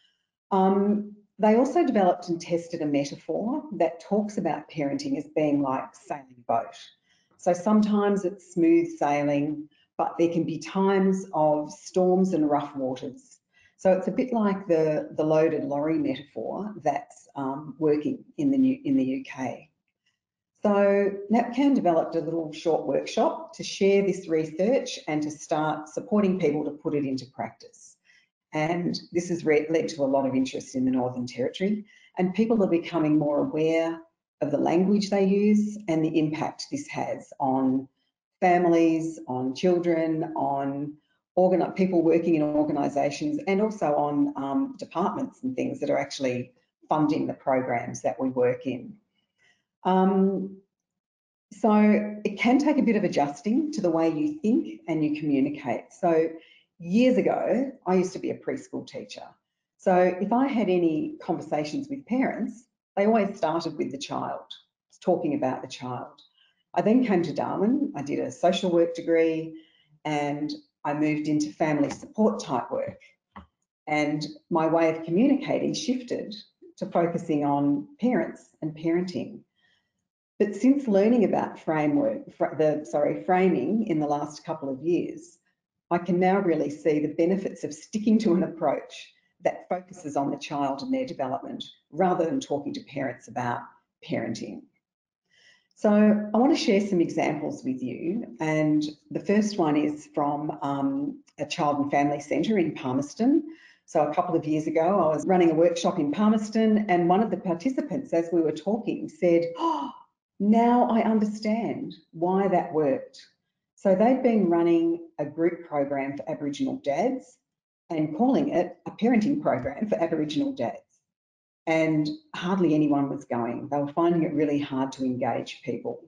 Um, they also developed and tested a metaphor that talks about parenting as being like sailing a boat. So sometimes it's smooth sailing, but there can be times of storms and rough waters. So it's a bit like the, the loaded lorry metaphor that's um, working in the, new, in the U K. So NAPCAN developed a little short workshop to share this research and to start supporting people to put it into practice. And this has led to a lot of interest in the Northern Territory, and people are becoming more aware of the language they use and the impact this has on families, on children, on organ people working in organisations, and also on um, departments and things that are actually funding the programs that we work in. Um, so it can take a bit of adjusting to the way you think and you communicate. So years ago, I used to be a preschool teacher. So if I had any conversations with parents, they always started with the child, talking about the child. I then came to Darwin, I did a social work degree, and I moved into family support type work. And my way of communicating shifted to focusing on parents and parenting. But since learning about framework, the sorry, framing in the last couple of years, I can now really see the benefits of sticking to an approach that focuses on the child and their development rather than talking to parents about parenting. So I want to share some examples with you, and the first one is from um, a child and family centre in Palmerston. So a couple of years ago, I was running a workshop in Palmerston, and one of the participants, as we were talking, said, "Oh, now I understand why that worked." So they'd been running a group program for Aboriginal dads and calling it a parenting program for Aboriginal dads. And hardly anyone was going. They were finding it really hard to engage people.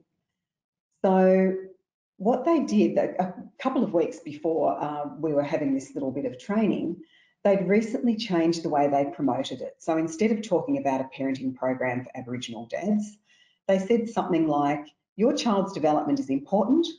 So what they did, a couple of weeks before uh, we were having this little bit of training, they'd recently changed the way they promoted it. So instead of talking about a parenting program for Aboriginal dads, they said something like, your child's development is important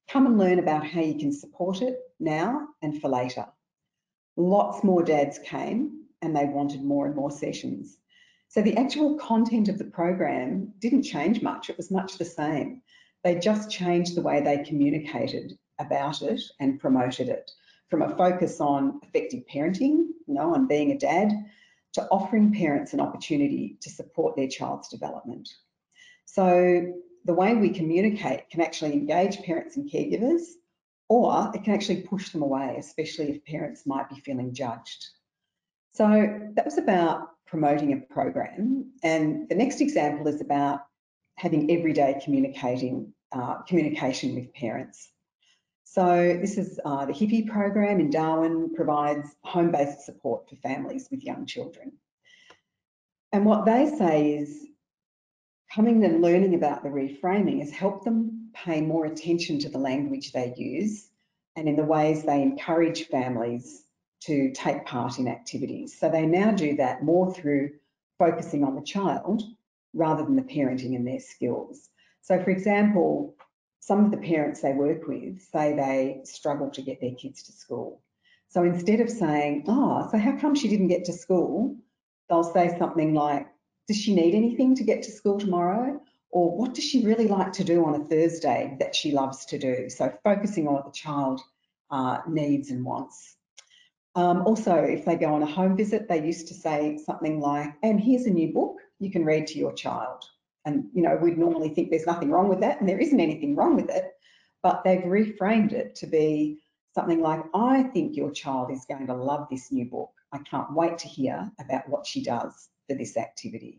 Come and learn about how you can support it now and for later. Lots more dads came and they wanted more and more sessions. So the actual content of the program didn't change much. It was much the same. They just changed the way they communicated about it and promoted it, from a focus on effective parenting, you know, on being a dad, to offering parents an opportunity to support their child's development. So the way we communicate can actually engage parents and caregivers, or it can actually push them away, especially if parents might be feeling judged. So that was about promoting a program. And the next example is about having everyday communicating, uh, communication with parents. So this is uh, the HIPPY program in Darwin, provides home-based support for families with young children. And what they say is coming and learning about the reframing has helped them pay more attention to the language they use and in the ways they encourage families to take part in activities. So they now do that more through focusing on the child rather than the parenting and their skills. So for example, some of the parents they work with say they struggle to get their kids to school. So instead of saying, oh, so how come she didn't get to school? They'll say something like, does she need anything to get to school tomorrow? Or what does she really like to do on a Thursday that she loves to do? So focusing on what the child uh, needs and wants. Um, also, if they go on a home visit, they used to say something like, and here's a new book you can read to your child. And, you know, we'd normally think there's nothing wrong with that, and there isn't anything wrong with it, but they've reframed it to be something like, I think your child is going to love this new book. I can't wait to hear about what she does for this activity.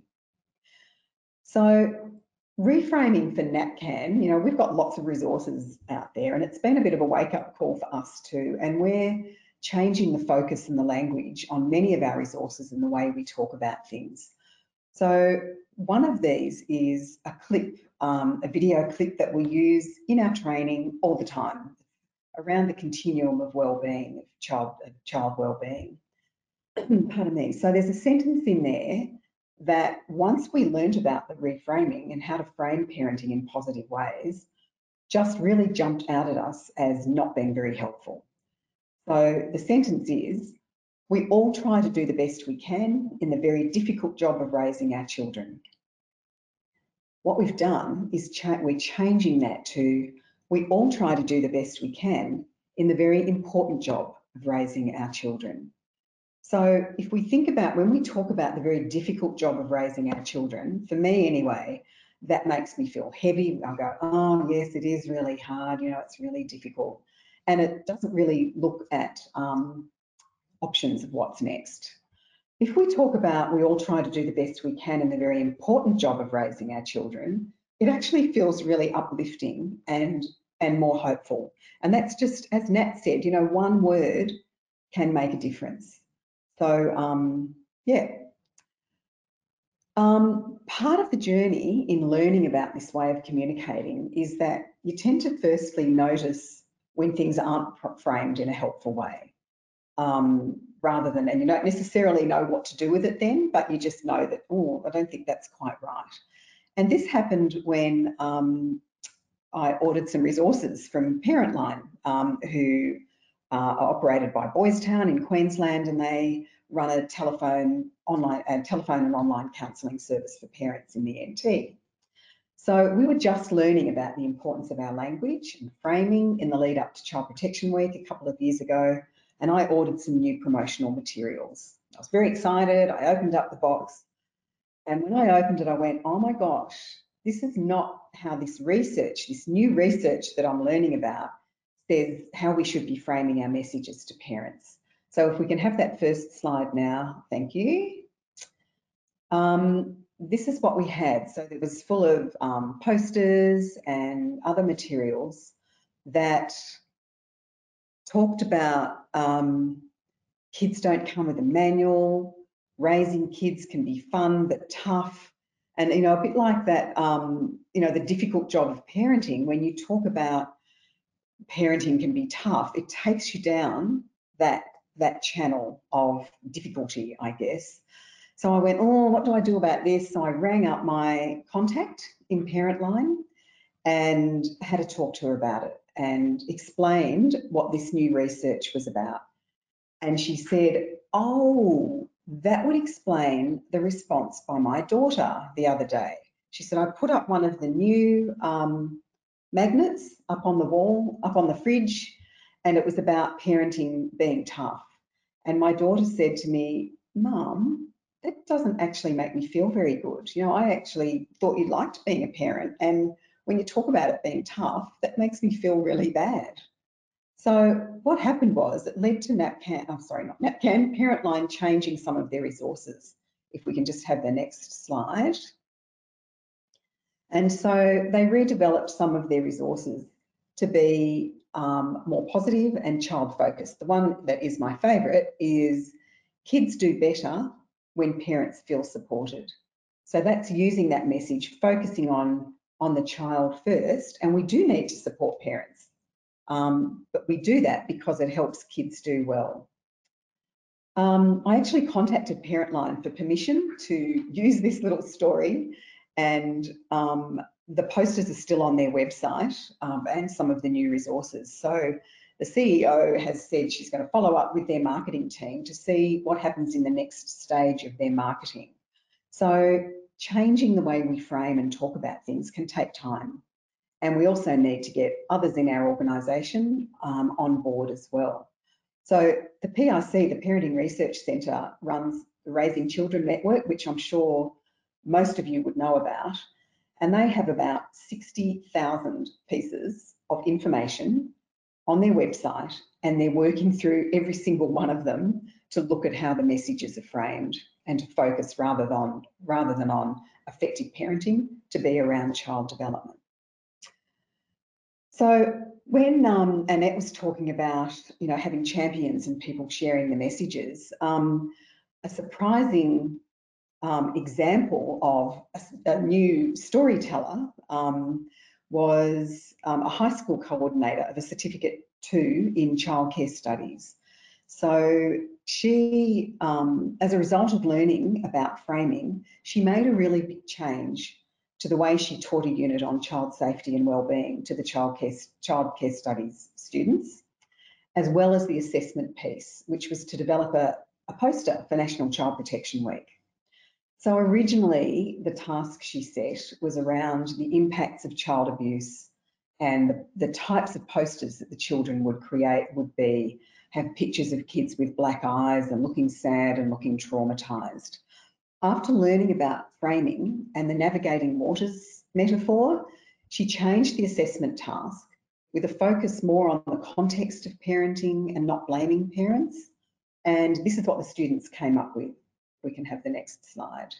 So reframing for NatCan, you know, we've got lots of resources out there, and it's been a bit of a wake-up call for us too, and we're changing the focus and the language on many of our resources and the way we talk about things. So one of these is a clip, um, a video clip that we use in our training all the time around the continuum of wellbeing, of child, of child wellbeing. Pardon me. So there's a sentence in there that once we learned about the reframing and how to frame parenting in positive ways, just really jumped out at us as not being very helpful. So the sentence is, we all try to do the best we can in the very difficult job of raising our children. What we've done is cha- we're changing that to, we all try to do the best we can in the very important job of raising our children. So if we think about, when we talk about the very difficult job of raising our children, for me anyway, that makes me feel heavy. I'll go, oh yes, it is really hard, you know, it's really difficult. And it doesn't really look at um, options of what's next. If we talk about we all try to do the best we can in the very important job of raising our children, it actually feels really uplifting and, and more hopeful. And that's just, as Nat said, you know, one word can make a difference. So, um, yeah. Um, part of the journey in learning about this way of communicating is that you tend to firstly notice when things aren't framed in a helpful way, um, rather than, and you don't necessarily know what to do with it then, but you just know that, oh, I don't think that's quite right. And this happened when um, I ordered some resources from Parentline, um, who uh, are operated by Boys Town in Queensland, and they run a telephone online, a telephone and online counselling service for parents in the N T. So we were just learning about the importance of our language and framing in the lead up to Child Protection Week a couple of years ago, and I ordered some new promotional materials. I was very excited. I opened up the box, and when I opened it, I went, oh my gosh, this is not how this research, this new research that I'm learning about, says how we should be framing our messages to parents. So if we can have that first slide now, thank you. Um, this is what we had. So it was full of um, posters and other materials that talked about um, kids don't come with a manual, raising kids can be fun but tough. And, you know, a bit like that, um, you know, the difficult job of parenting, when you talk about parenting can be tough, it takes you down that, that channel of difficulty, I guess. So I went, oh, what do I do about this? So I rang up my contact in Parentline and had a talk to her about it. and explained what this new research was about. And she said, oh, that would explain the response by my daughter the other day. She said, I put up one of the new um, magnets up on the wall, up on the fridge, and it was about parenting being tough. And my daughter said to me, Mum, that doesn't actually make me feel very good. You know, I actually thought you liked being a parent, and when you talk about it being tough, that makes me feel really bad. So what happened was it led to NAPCAN, I'm sorry, not NAPCAN, Parentline changing some of their resources. If we can just have the next slide. And so they redeveloped some of their resources to be um, more positive and child focused. The one that is my favourite is kids do better when parents feel supported. So that's using that message, focusing on, on the child first, and we do need to support parents. Um, but we do that because it helps kids do well. Um, I actually contacted Parentline for permission to use this little story, and um, the posters are still on their website um, and some of the new resources. So the C E O has said she's going to follow up with their marketing team to see what happens in the next stage of their marketing. So changing the way we frame and talk about things can take time. And we also need to get others in our organisation um, on board as well. So the P R C, the Parenting Research Centre, runs the Raising Children Network, which I'm sure most of you would know about. And they have about sixty thousand pieces of information on their website, and they're working through every single one of them to look at how the messages are framed and to focus rather than, rather than on effective parenting, to be around child development. So when um, Annette was talking about, you know, having champions and people sharing the messages, um, a surprising um, example of a, a new storyteller um, was um, a high school coordinator of a certificate two in childcare studies. So she, um, as a result of learning about framing, she made a really big change to the way she taught a unit on child safety and wellbeing to the childcare, childcare studies students, as well as the assessment piece, which was to develop a, a poster for National Child Protection Week. So originally, the task she set was around the impacts of child abuse, and the, the types of posters that the children would create would be, have pictures of kids with black eyes and looking sad and looking traumatised. After learning about framing and the navigating waters metaphor, she changed the assessment task with a focus more on the context of parenting and not blaming parents. And this is what the students came up with. We can have the next slide.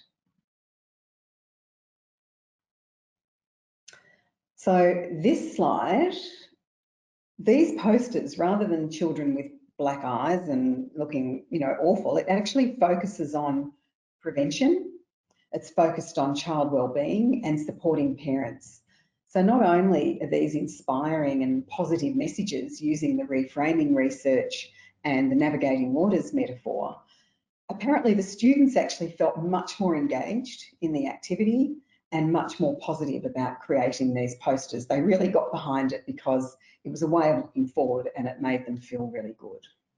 So this slide, these posters, rather than children with black eyes and looking, you know, awful, it actually focuses on prevention. It's focused on child wellbeing and supporting parents. So not only are these inspiring and positive messages using the reframing research and the navigating waters metaphor, apparently the students actually felt much more engaged in the activity and much more positive about creating these posters. They really got behind it because it was a way of looking forward and it made them feel really good.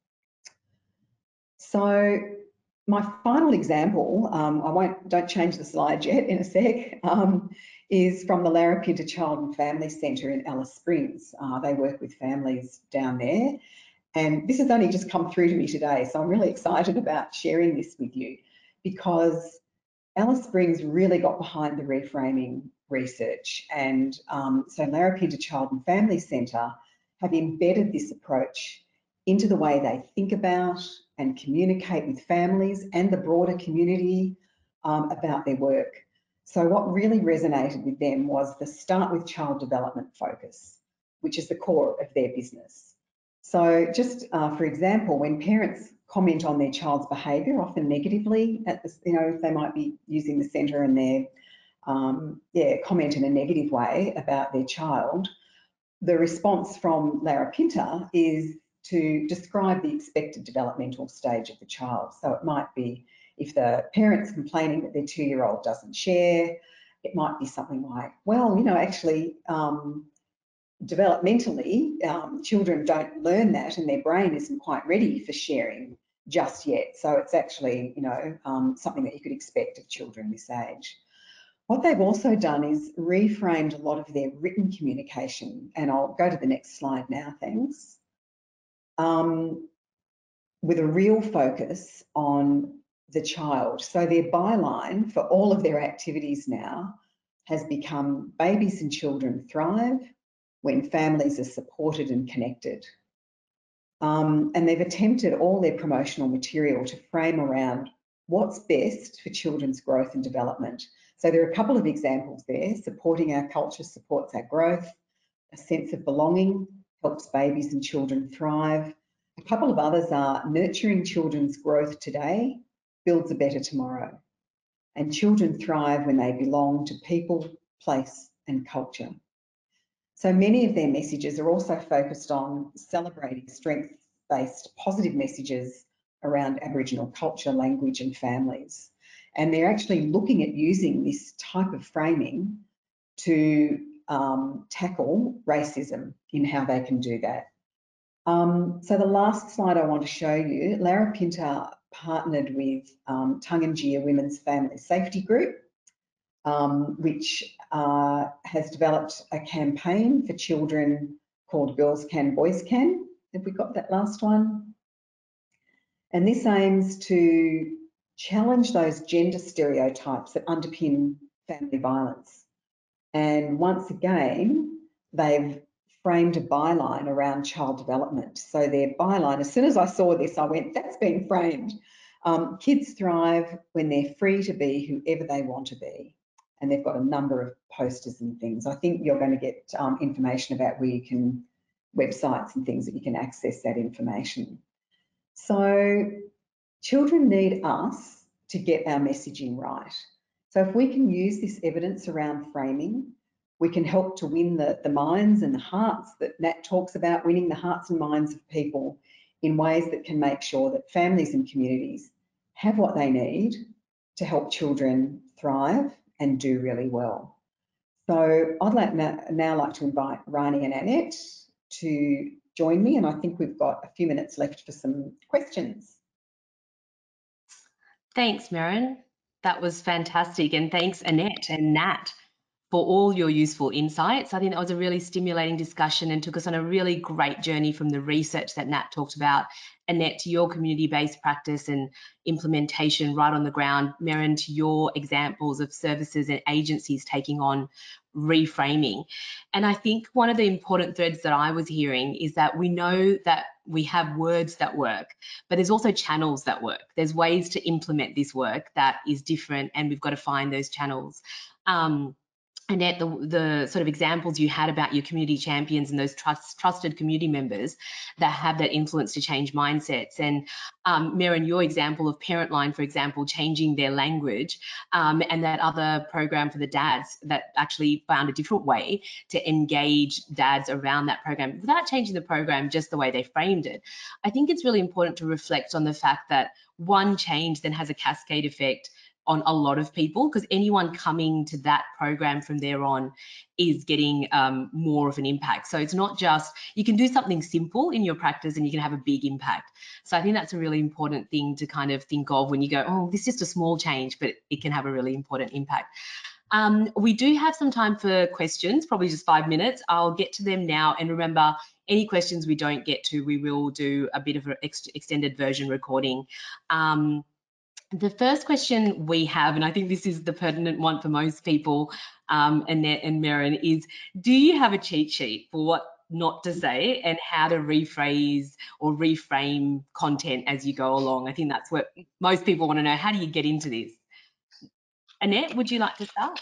So my final example, um, I won't, don't change the slide yet in a sec, um, is from the Larapinta Child and Family Centre in Alice Springs. Uh, they work with families down there. And this has only just come through to me today, so I'm really excited about sharing this with you because Alice Springs really got behind the reframing research. And um, so Larapinta Child and Family Centre have embedded this approach into the way they think about and communicate with families and the broader community um, about their work. So what really resonated with them was the start with child development focus, which is the core of their business. So just uh, for example, when parents comment on their child's behaviour, often negatively, at the, you know, they might be using the centre and they um, yeah, comment in a negative way about their child, the response from Larapinta is to describe the expected developmental stage of the child. So it might be if the parent's complaining that their two-year-old doesn't share, it might be something like, well, you know, actually, um, developmentally, um, children don't learn that and their brain isn't quite ready for sharing just yet. So it's actually, you know, um, something that you could expect of children this age. What they've also done is reframed a lot of their written communication, and I'll go to the next slide now, thanks, um, with a real focus on the child. So their byline for all of their activities now has become babies and children thrive when families are supported and connected. Um, and they've attempted all their promotional material to frame around what's best for children's growth and development. So there are a couple of examples there. Supporting our culture supports our growth. A sense of belonging helps babies and children thrive. A couple of others are nurturing children's growth today builds a better tomorrow. And children thrive when they belong to people, place and culture. So many of their messages are also focused on celebrating strength-based positive messages around Aboriginal culture, language and families. And they're actually looking at using this type of framing to um, tackle racism in how they can do that. Um, so the last slide I want to show you, Larapinta partnered with um, Tungunjia Women's Family Safety Group, um, which uh, has developed a campaign for children called Girls Can, Boys Can. Have we got that last one? And this aims to challenge those gender stereotypes that underpin family violence. And once again, they've framed a byline around child development. So their byline, as soon as I saw this, I went, that's been framed. Um, kids thrive when they're free to be whoever they want to be. And they've got a number of posters and things. I think you're going to get um, information about where you can, websites and things that you can access that information. So children need us to get our messaging right. So if we can use this evidence around framing, we can help to win the, the minds and the hearts that Nat talks about, winning the hearts and minds of people in ways that can make sure that families and communities have what they need to help children thrive and do really well. So I'd like now, now like to invite Rani and Annette to join me, and I think we've got a few minutes left for some questions. Thanks, Merryn. That was fantastic. And thanks, Annette and Nat, for all your useful insights. I think that was a really stimulating discussion and took us on a really great journey from the research that Nat talked about, Annette, to your community-based practice and implementation right on the ground, Merryn, to your examples of services and agencies taking on reframing. And I think one of the important threads that I was hearing is that we know that we have words that work, but there's also channels that work. There's ways to implement this work that is different, and we've got to find those channels. Um, Annette, the, the sort of examples you had about your community champions and those trust, trusted community members that have that influence to change mindsets. And um, Merryn, your example of Parentline, for example, changing their language, um, and that other program for the dads that actually found a different way to engage dads around that program without changing the program, just the way they framed it. I think it's really important to reflect on the fact that one change then has a cascade effect on a lot of people, because anyone coming to that program from there on is getting um, more of an impact. So it's not just, you can do something simple in your practice and you can have a big impact. So I think that's a really important thing to kind of think of when you go, oh, this is just a small change, but it can have a really important impact. Um, we do have some time for questions, probably just five minutes. I'll get to them now. And remember, any questions we don't get to, we will do a bit of an ex extended version recording. Um, The first question we have, and I think this is the pertinent one for most people, um, Annette and Merryn, is do you have a cheat sheet for what not to say and how to rephrase or reframe content as you go along? I think that's what most people want to know. How do you get into this? Annette, would you like to start?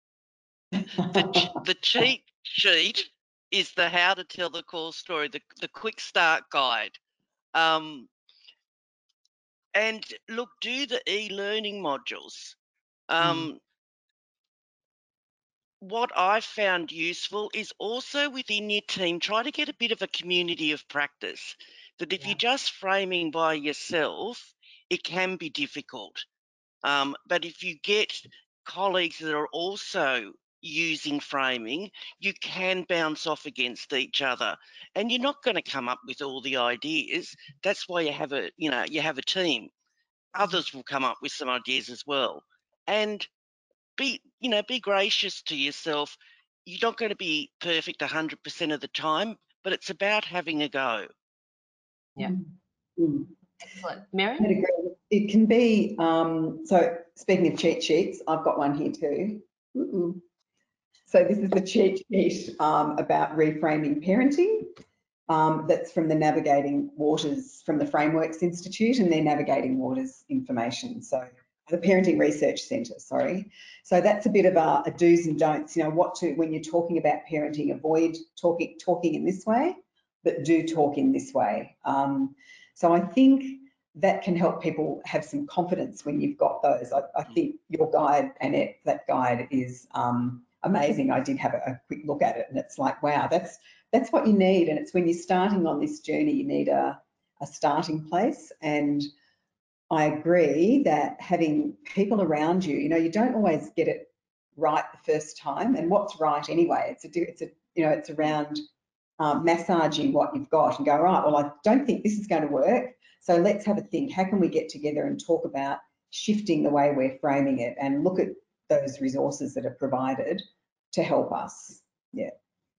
The, the cheat sheet is the how to tell the core story, the, the quick start guide. Um, And look, do the e-learning modules. Um, mm. What I've found useful is also within your team, try to get a bit of a community of practice. That if yeah. you're just framing by yourself, it can be difficult. Um, but if you get colleagues that are also using framing, you can bounce off against each other, and you're not going to come up with all the ideas. That's why you have a, you know, you have a team. Others will come up with some ideas as well, and be, you know, be gracious to yourself. You're not going to be perfect one hundred percent of the time, but it's about having a go. Yeah. Mm. Excellent. Mary? I'd agree. It can be, um, so speaking of cheat sheets, I've got one here too. Ooh. So this is the cheat sheet um, about reframing parenting. Um, that's from the Navigating Waters, from the Frameworks Institute and their Navigating Waters information. So the Parenting Research Centre, sorry. So that's a bit of a, a do's and don'ts, you know, what to, when you're talking about parenting, avoid talking, talking in this way, but do talk in this way. Um, so I think that can help people have some confidence when you've got those. I, I think your guide, Annette, that guide is um, amazing. I did have a, a quick look at it and it's like, wow, that's that's what you need. And it's when you're starting on this journey, you need a, a starting place. And I agree that having people around you, you know, you don't always get it right the first time. And what's right anyway? It's a, it's a, you know, it's around um, massaging what you've got and go, right, well, I don't think this is going to work. So let's have a think. How can we get together and talk about shifting the way we're framing it and look at those resources that are provided to help us? Yeah.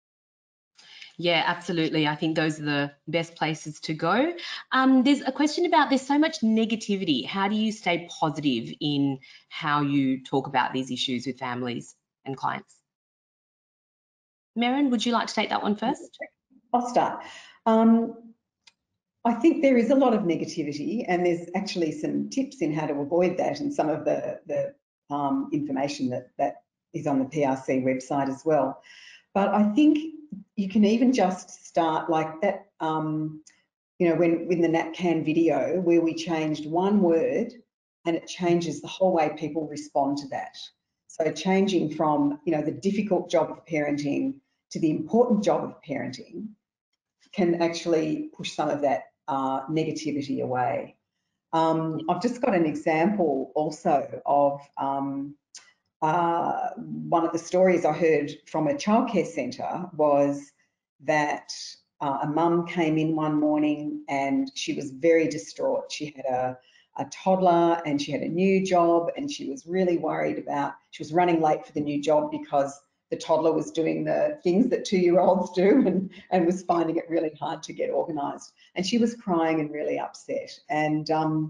Yeah, absolutely. I think those are the best places to go. Um, there's a question about there's so much negativity. How do you stay positive in how you talk about these issues with families and clients? Merryn, would you like to take that one first? I'll start. Um, I think there is a lot of negativity and there's actually some tips in how to avoid that and some of the, the um, information that, that is on the P R C website as well. But I think you can even just start like that, um, you know, when in the NatCan video where we changed one word and it changes the whole way people respond to that. So changing from, you know, the difficult job of parenting to the important job of parenting can actually push some of that uh, negativity away. Um, I've just got an example also of um, uh, one of the stories I heard from a childcare centre was that uh, a mum came in one morning and she was very distraught. She had a, a toddler and she had a new job and she was really worried about, she was running late for the new job because the toddler was doing the things that two-year-olds do and, and was finding it really hard to get organised. And she was crying and really upset. And um,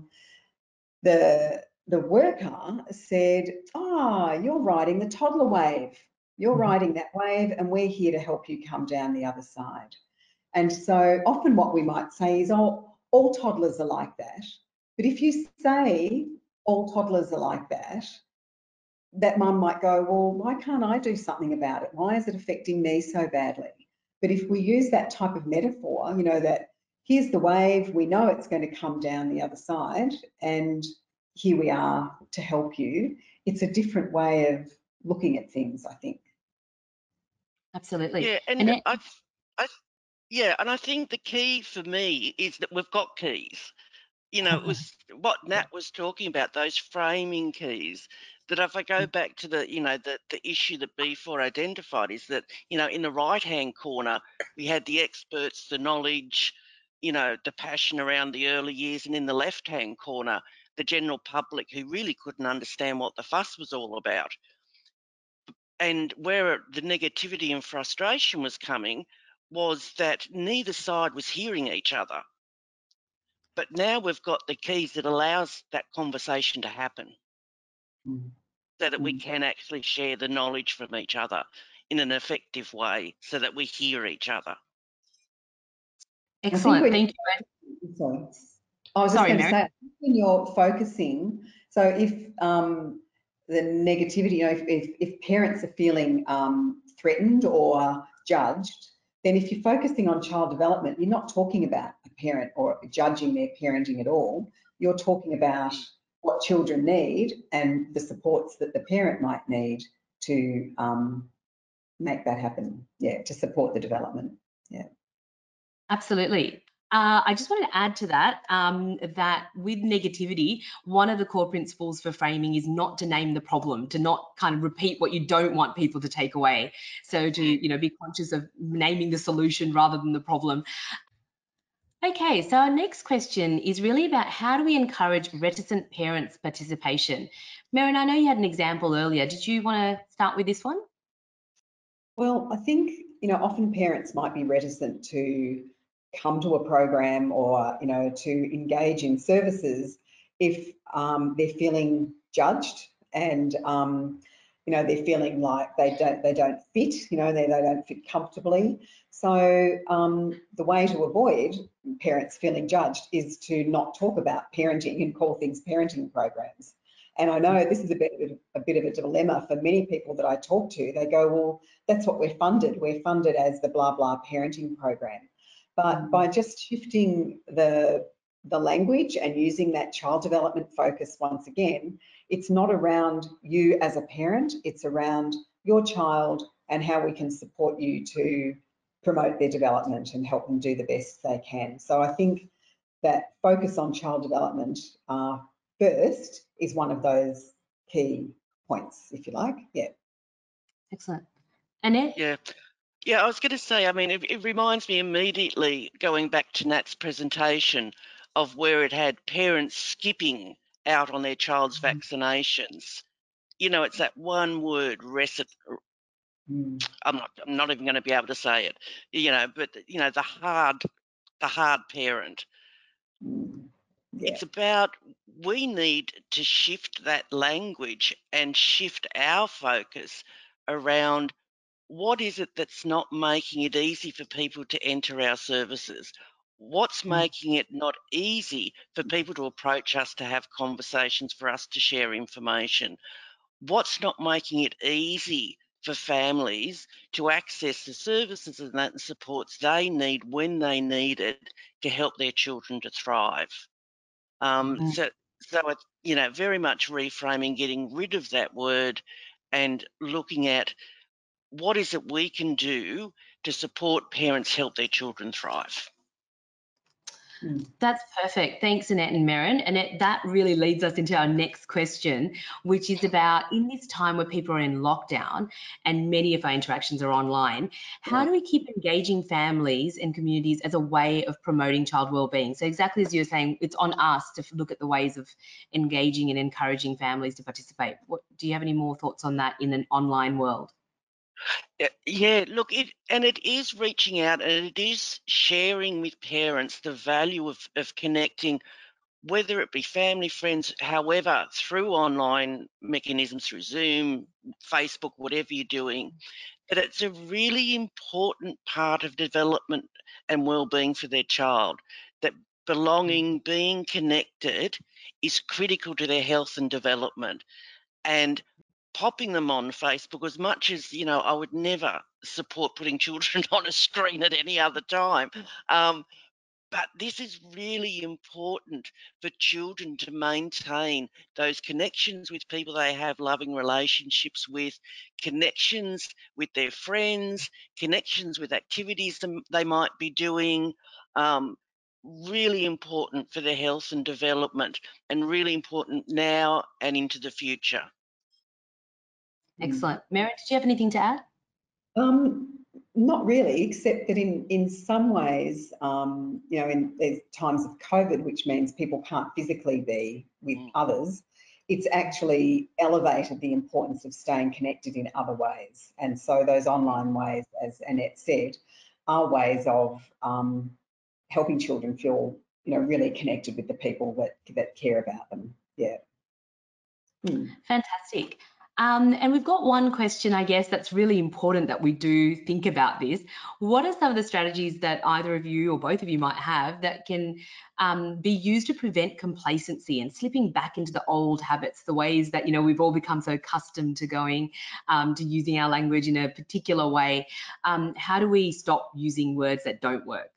the the worker said, ah, oh, you're riding the toddler wave. You're riding that wave and we're here to help you come down the other side. And so often what we might say is, oh, all toddlers are like that. But if you say all toddlers are like that, that mum might go, well, why can't I do something about it? Why is it affecting me so badly? But if we use that type of metaphor, you know, that here's the wave, we know it's going to come down the other side, and here we are to help you. It's a different way of looking at things, I think. Absolutely. Yeah, and Annette? I, I, yeah, and I think the key for me is that we've got keys. You know, it was what Nat was talking about, those framing keys, that if I go back to the, you know, the, the issue that B four identified is that, you know, in the right-hand corner, we had the experts, the knowledge, you know, the passion around the early years, and in the left-hand corner, the general public who really couldn't understand what the fuss was all about. And where the negativity and frustration was coming was that neither side was hearing each other. But now we've got the keys that allows that conversation to happen, mm. so that mm. we can actually share the knowledge from each other in an effective way so that we hear each other. Excellent, thank you. Sorry. I was Sorry, just going Mary. to say, when you're focusing, so if um, the negativity, you know, if, if, if parents are feeling um, threatened or judged, then if you're focusing on child development, you're not talking about a parent or judging their parenting at all. You're talking about what children need and the supports that the parent might need to um, make that happen. Yeah, to support the development. Yeah. Absolutely. Uh, I just wanted to add to that, um, that with negativity, one of the core principles for framing is not to name the problem, to not kind of repeat what you don't want people to take away. So to, you know, be conscious of naming the solution rather than the problem. Okay, so our next question is really about how do we encourage reticent parents' participation? Merryn, I know you had an example earlier. Did you want to start with this one? Well, I think, you know, often parents might be reticent to come to a program or, you know, to engage in services if um, they're feeling judged and, um, you know, they're feeling like they don't they don't fit, you know, they, they don't fit comfortably. So um, the way to avoid parents feeling judged is to not talk about parenting and call things parenting programs. And I know this is a bit, a bit of a dilemma for many people that I talk to. They go, well, that's what we're funded. We're funded as the blah, blah parenting program. But by just shifting the, the language and using that child development focus once again, it's not around you as a parent, it's around your child and how we can support you to promote their development and help them do the best they can. So I think that focus on child development uh, first is one of those key points, if you like. Yeah. Excellent. Annette? Yeah. Yeah, I was going to say, I mean, it, it reminds me immediately, going back to Nat's presentation, of where it had parents skipping out on their child's vaccinations. You know, it's that one word, recit. Mm. I'm not, I'm not even going to be able to say it, you know, but, you know, the hard, the hard parent. Yeah. It's about, we need to shift that language and shift our focus around what is it that's not making it easy for people to enter our services? What's making it not easy for people to approach us, to have conversations, for us to share information? What's not making it easy for families to access the services and that and supports they need when they need it to help their children to thrive? Um, Mm. so, so it's, you know, very much reframing, getting rid of that word and looking at what is it we can do to support parents help their children thrive. That's perfect. Thanks, Annette and Merryn. Annette, that really leads us into our next question, which is about, in this time where people are in lockdown and many of our interactions are online, how do we keep engaging families and communities as a way of promoting child wellbeing? So exactly as you're saying, it's on us to look at the ways of engaging and encouraging families to participate. What, do you have any more thoughts on that in an online world? Yeah, yeah, look, it and it is reaching out and it is sharing with parents the value of, of connecting, whether it be family, friends, however, through online mechanisms, through Zoom, Facebook, whatever you're doing, that it's a really important part of development and well-being for their child, that belonging, being connected is critical to their health and development. And popping them on Facebook, as much as, you know, I would never support putting children on a screen at any other time. Um, but this is really important for children to maintain those connections with people they have loving relationships with, connections with their friends, connections with activities they might be doing. Um, really important for their health and development, and really important now and into the future. Excellent. Merryn, did you have anything to add? Um, not really, except that in, in some ways, um, you know, in there's times of COVID, which means people can't physically be with others, it's actually elevated the importance of staying connected in other ways. And so those online ways, as Annette said, are ways of um, helping children feel, you know, really connected with the people that, that care about them. Yeah. Hmm. Fantastic. Um, and we've got one question, I guess, that's really important that we do think about this. What are some of the strategies that either of you or both of you might have that can um, be used to prevent complacency and slipping back into the old habits, the ways that, you know, we've all become so accustomed to going um, to using our language in a particular way? Um, how do we stop using words that don't work?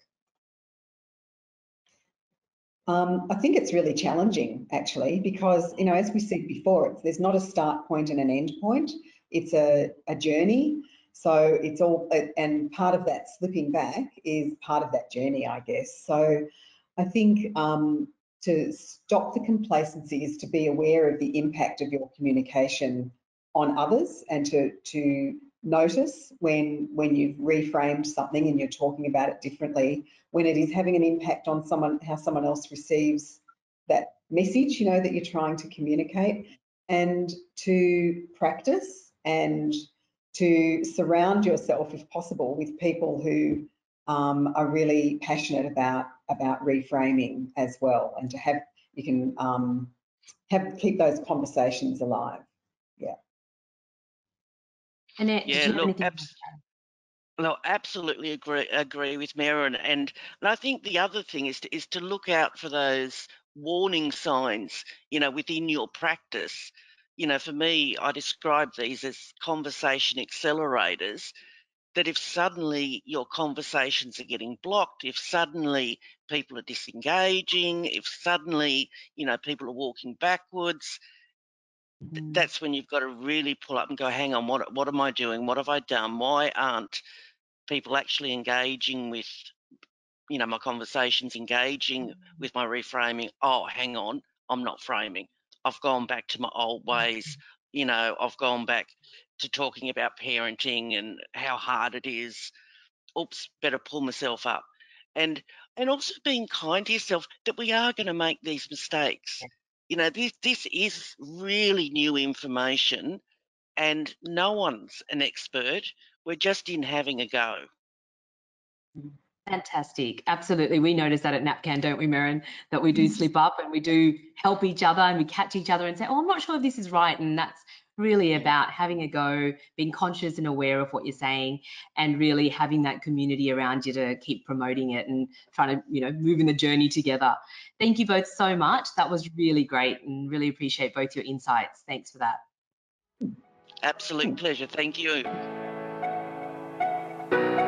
Um, I think it's really challenging, actually, because, you know, as we said before, it's, there's not a start point and an end point. It's a, a journey. So it's all, and part of that slipping back is part of that journey, I guess. So I think um, to stop the complacency is to be aware of the impact of your communication on others, and to, to notice when, when you've reframed something and you're talking about it differently, when it is having an impact on someone, how someone else receives that message, you know, that you're trying to communicate, and to practice and to surround yourself, if possible, with people who um, are really passionate about about reframing as well, and to have, you can um, have keep those conversations alive. Yeah. Annette, Yeah, did you have look, anything? abs no, absolutely agree agree with Mary, and, and and I think the other thing is to is to look out for those warning signs, you know, within your practice. You know, for me, I describe these as conversation accelerators, that if suddenly your conversations are getting blocked, if suddenly people are disengaging, if suddenly, you know, people are walking backwards, th- that's when you've got to really pull up and go, hang on, what what am I doing? What have I done? Why aren't people actually engaging with, you know, my conversations, engaging with my reframing? Oh, hang on, I'm not framing. I've gone back to my old ways. You know, I've gone back to talking about parenting and how hard it is. Oops, better pull myself up. And and also being kind to yourself, that we are going to make these mistakes. You know, this this is really new information, and no one's an expert. We're just in having a go. Fantastic. Absolutely. We notice that at NAPCAN, don't we, Merryn? That we do slip up and we do help each other and we catch each other and say, oh, I'm not sure if this is right. And that's really about having a go, being conscious and aware of what you're saying, and really having that community around you to keep promoting it and trying to, you know, move in the journey together. Thank you both so much. That was really great, and really appreciate both your insights. Thanks for that. Absolute pleasure. Thank you.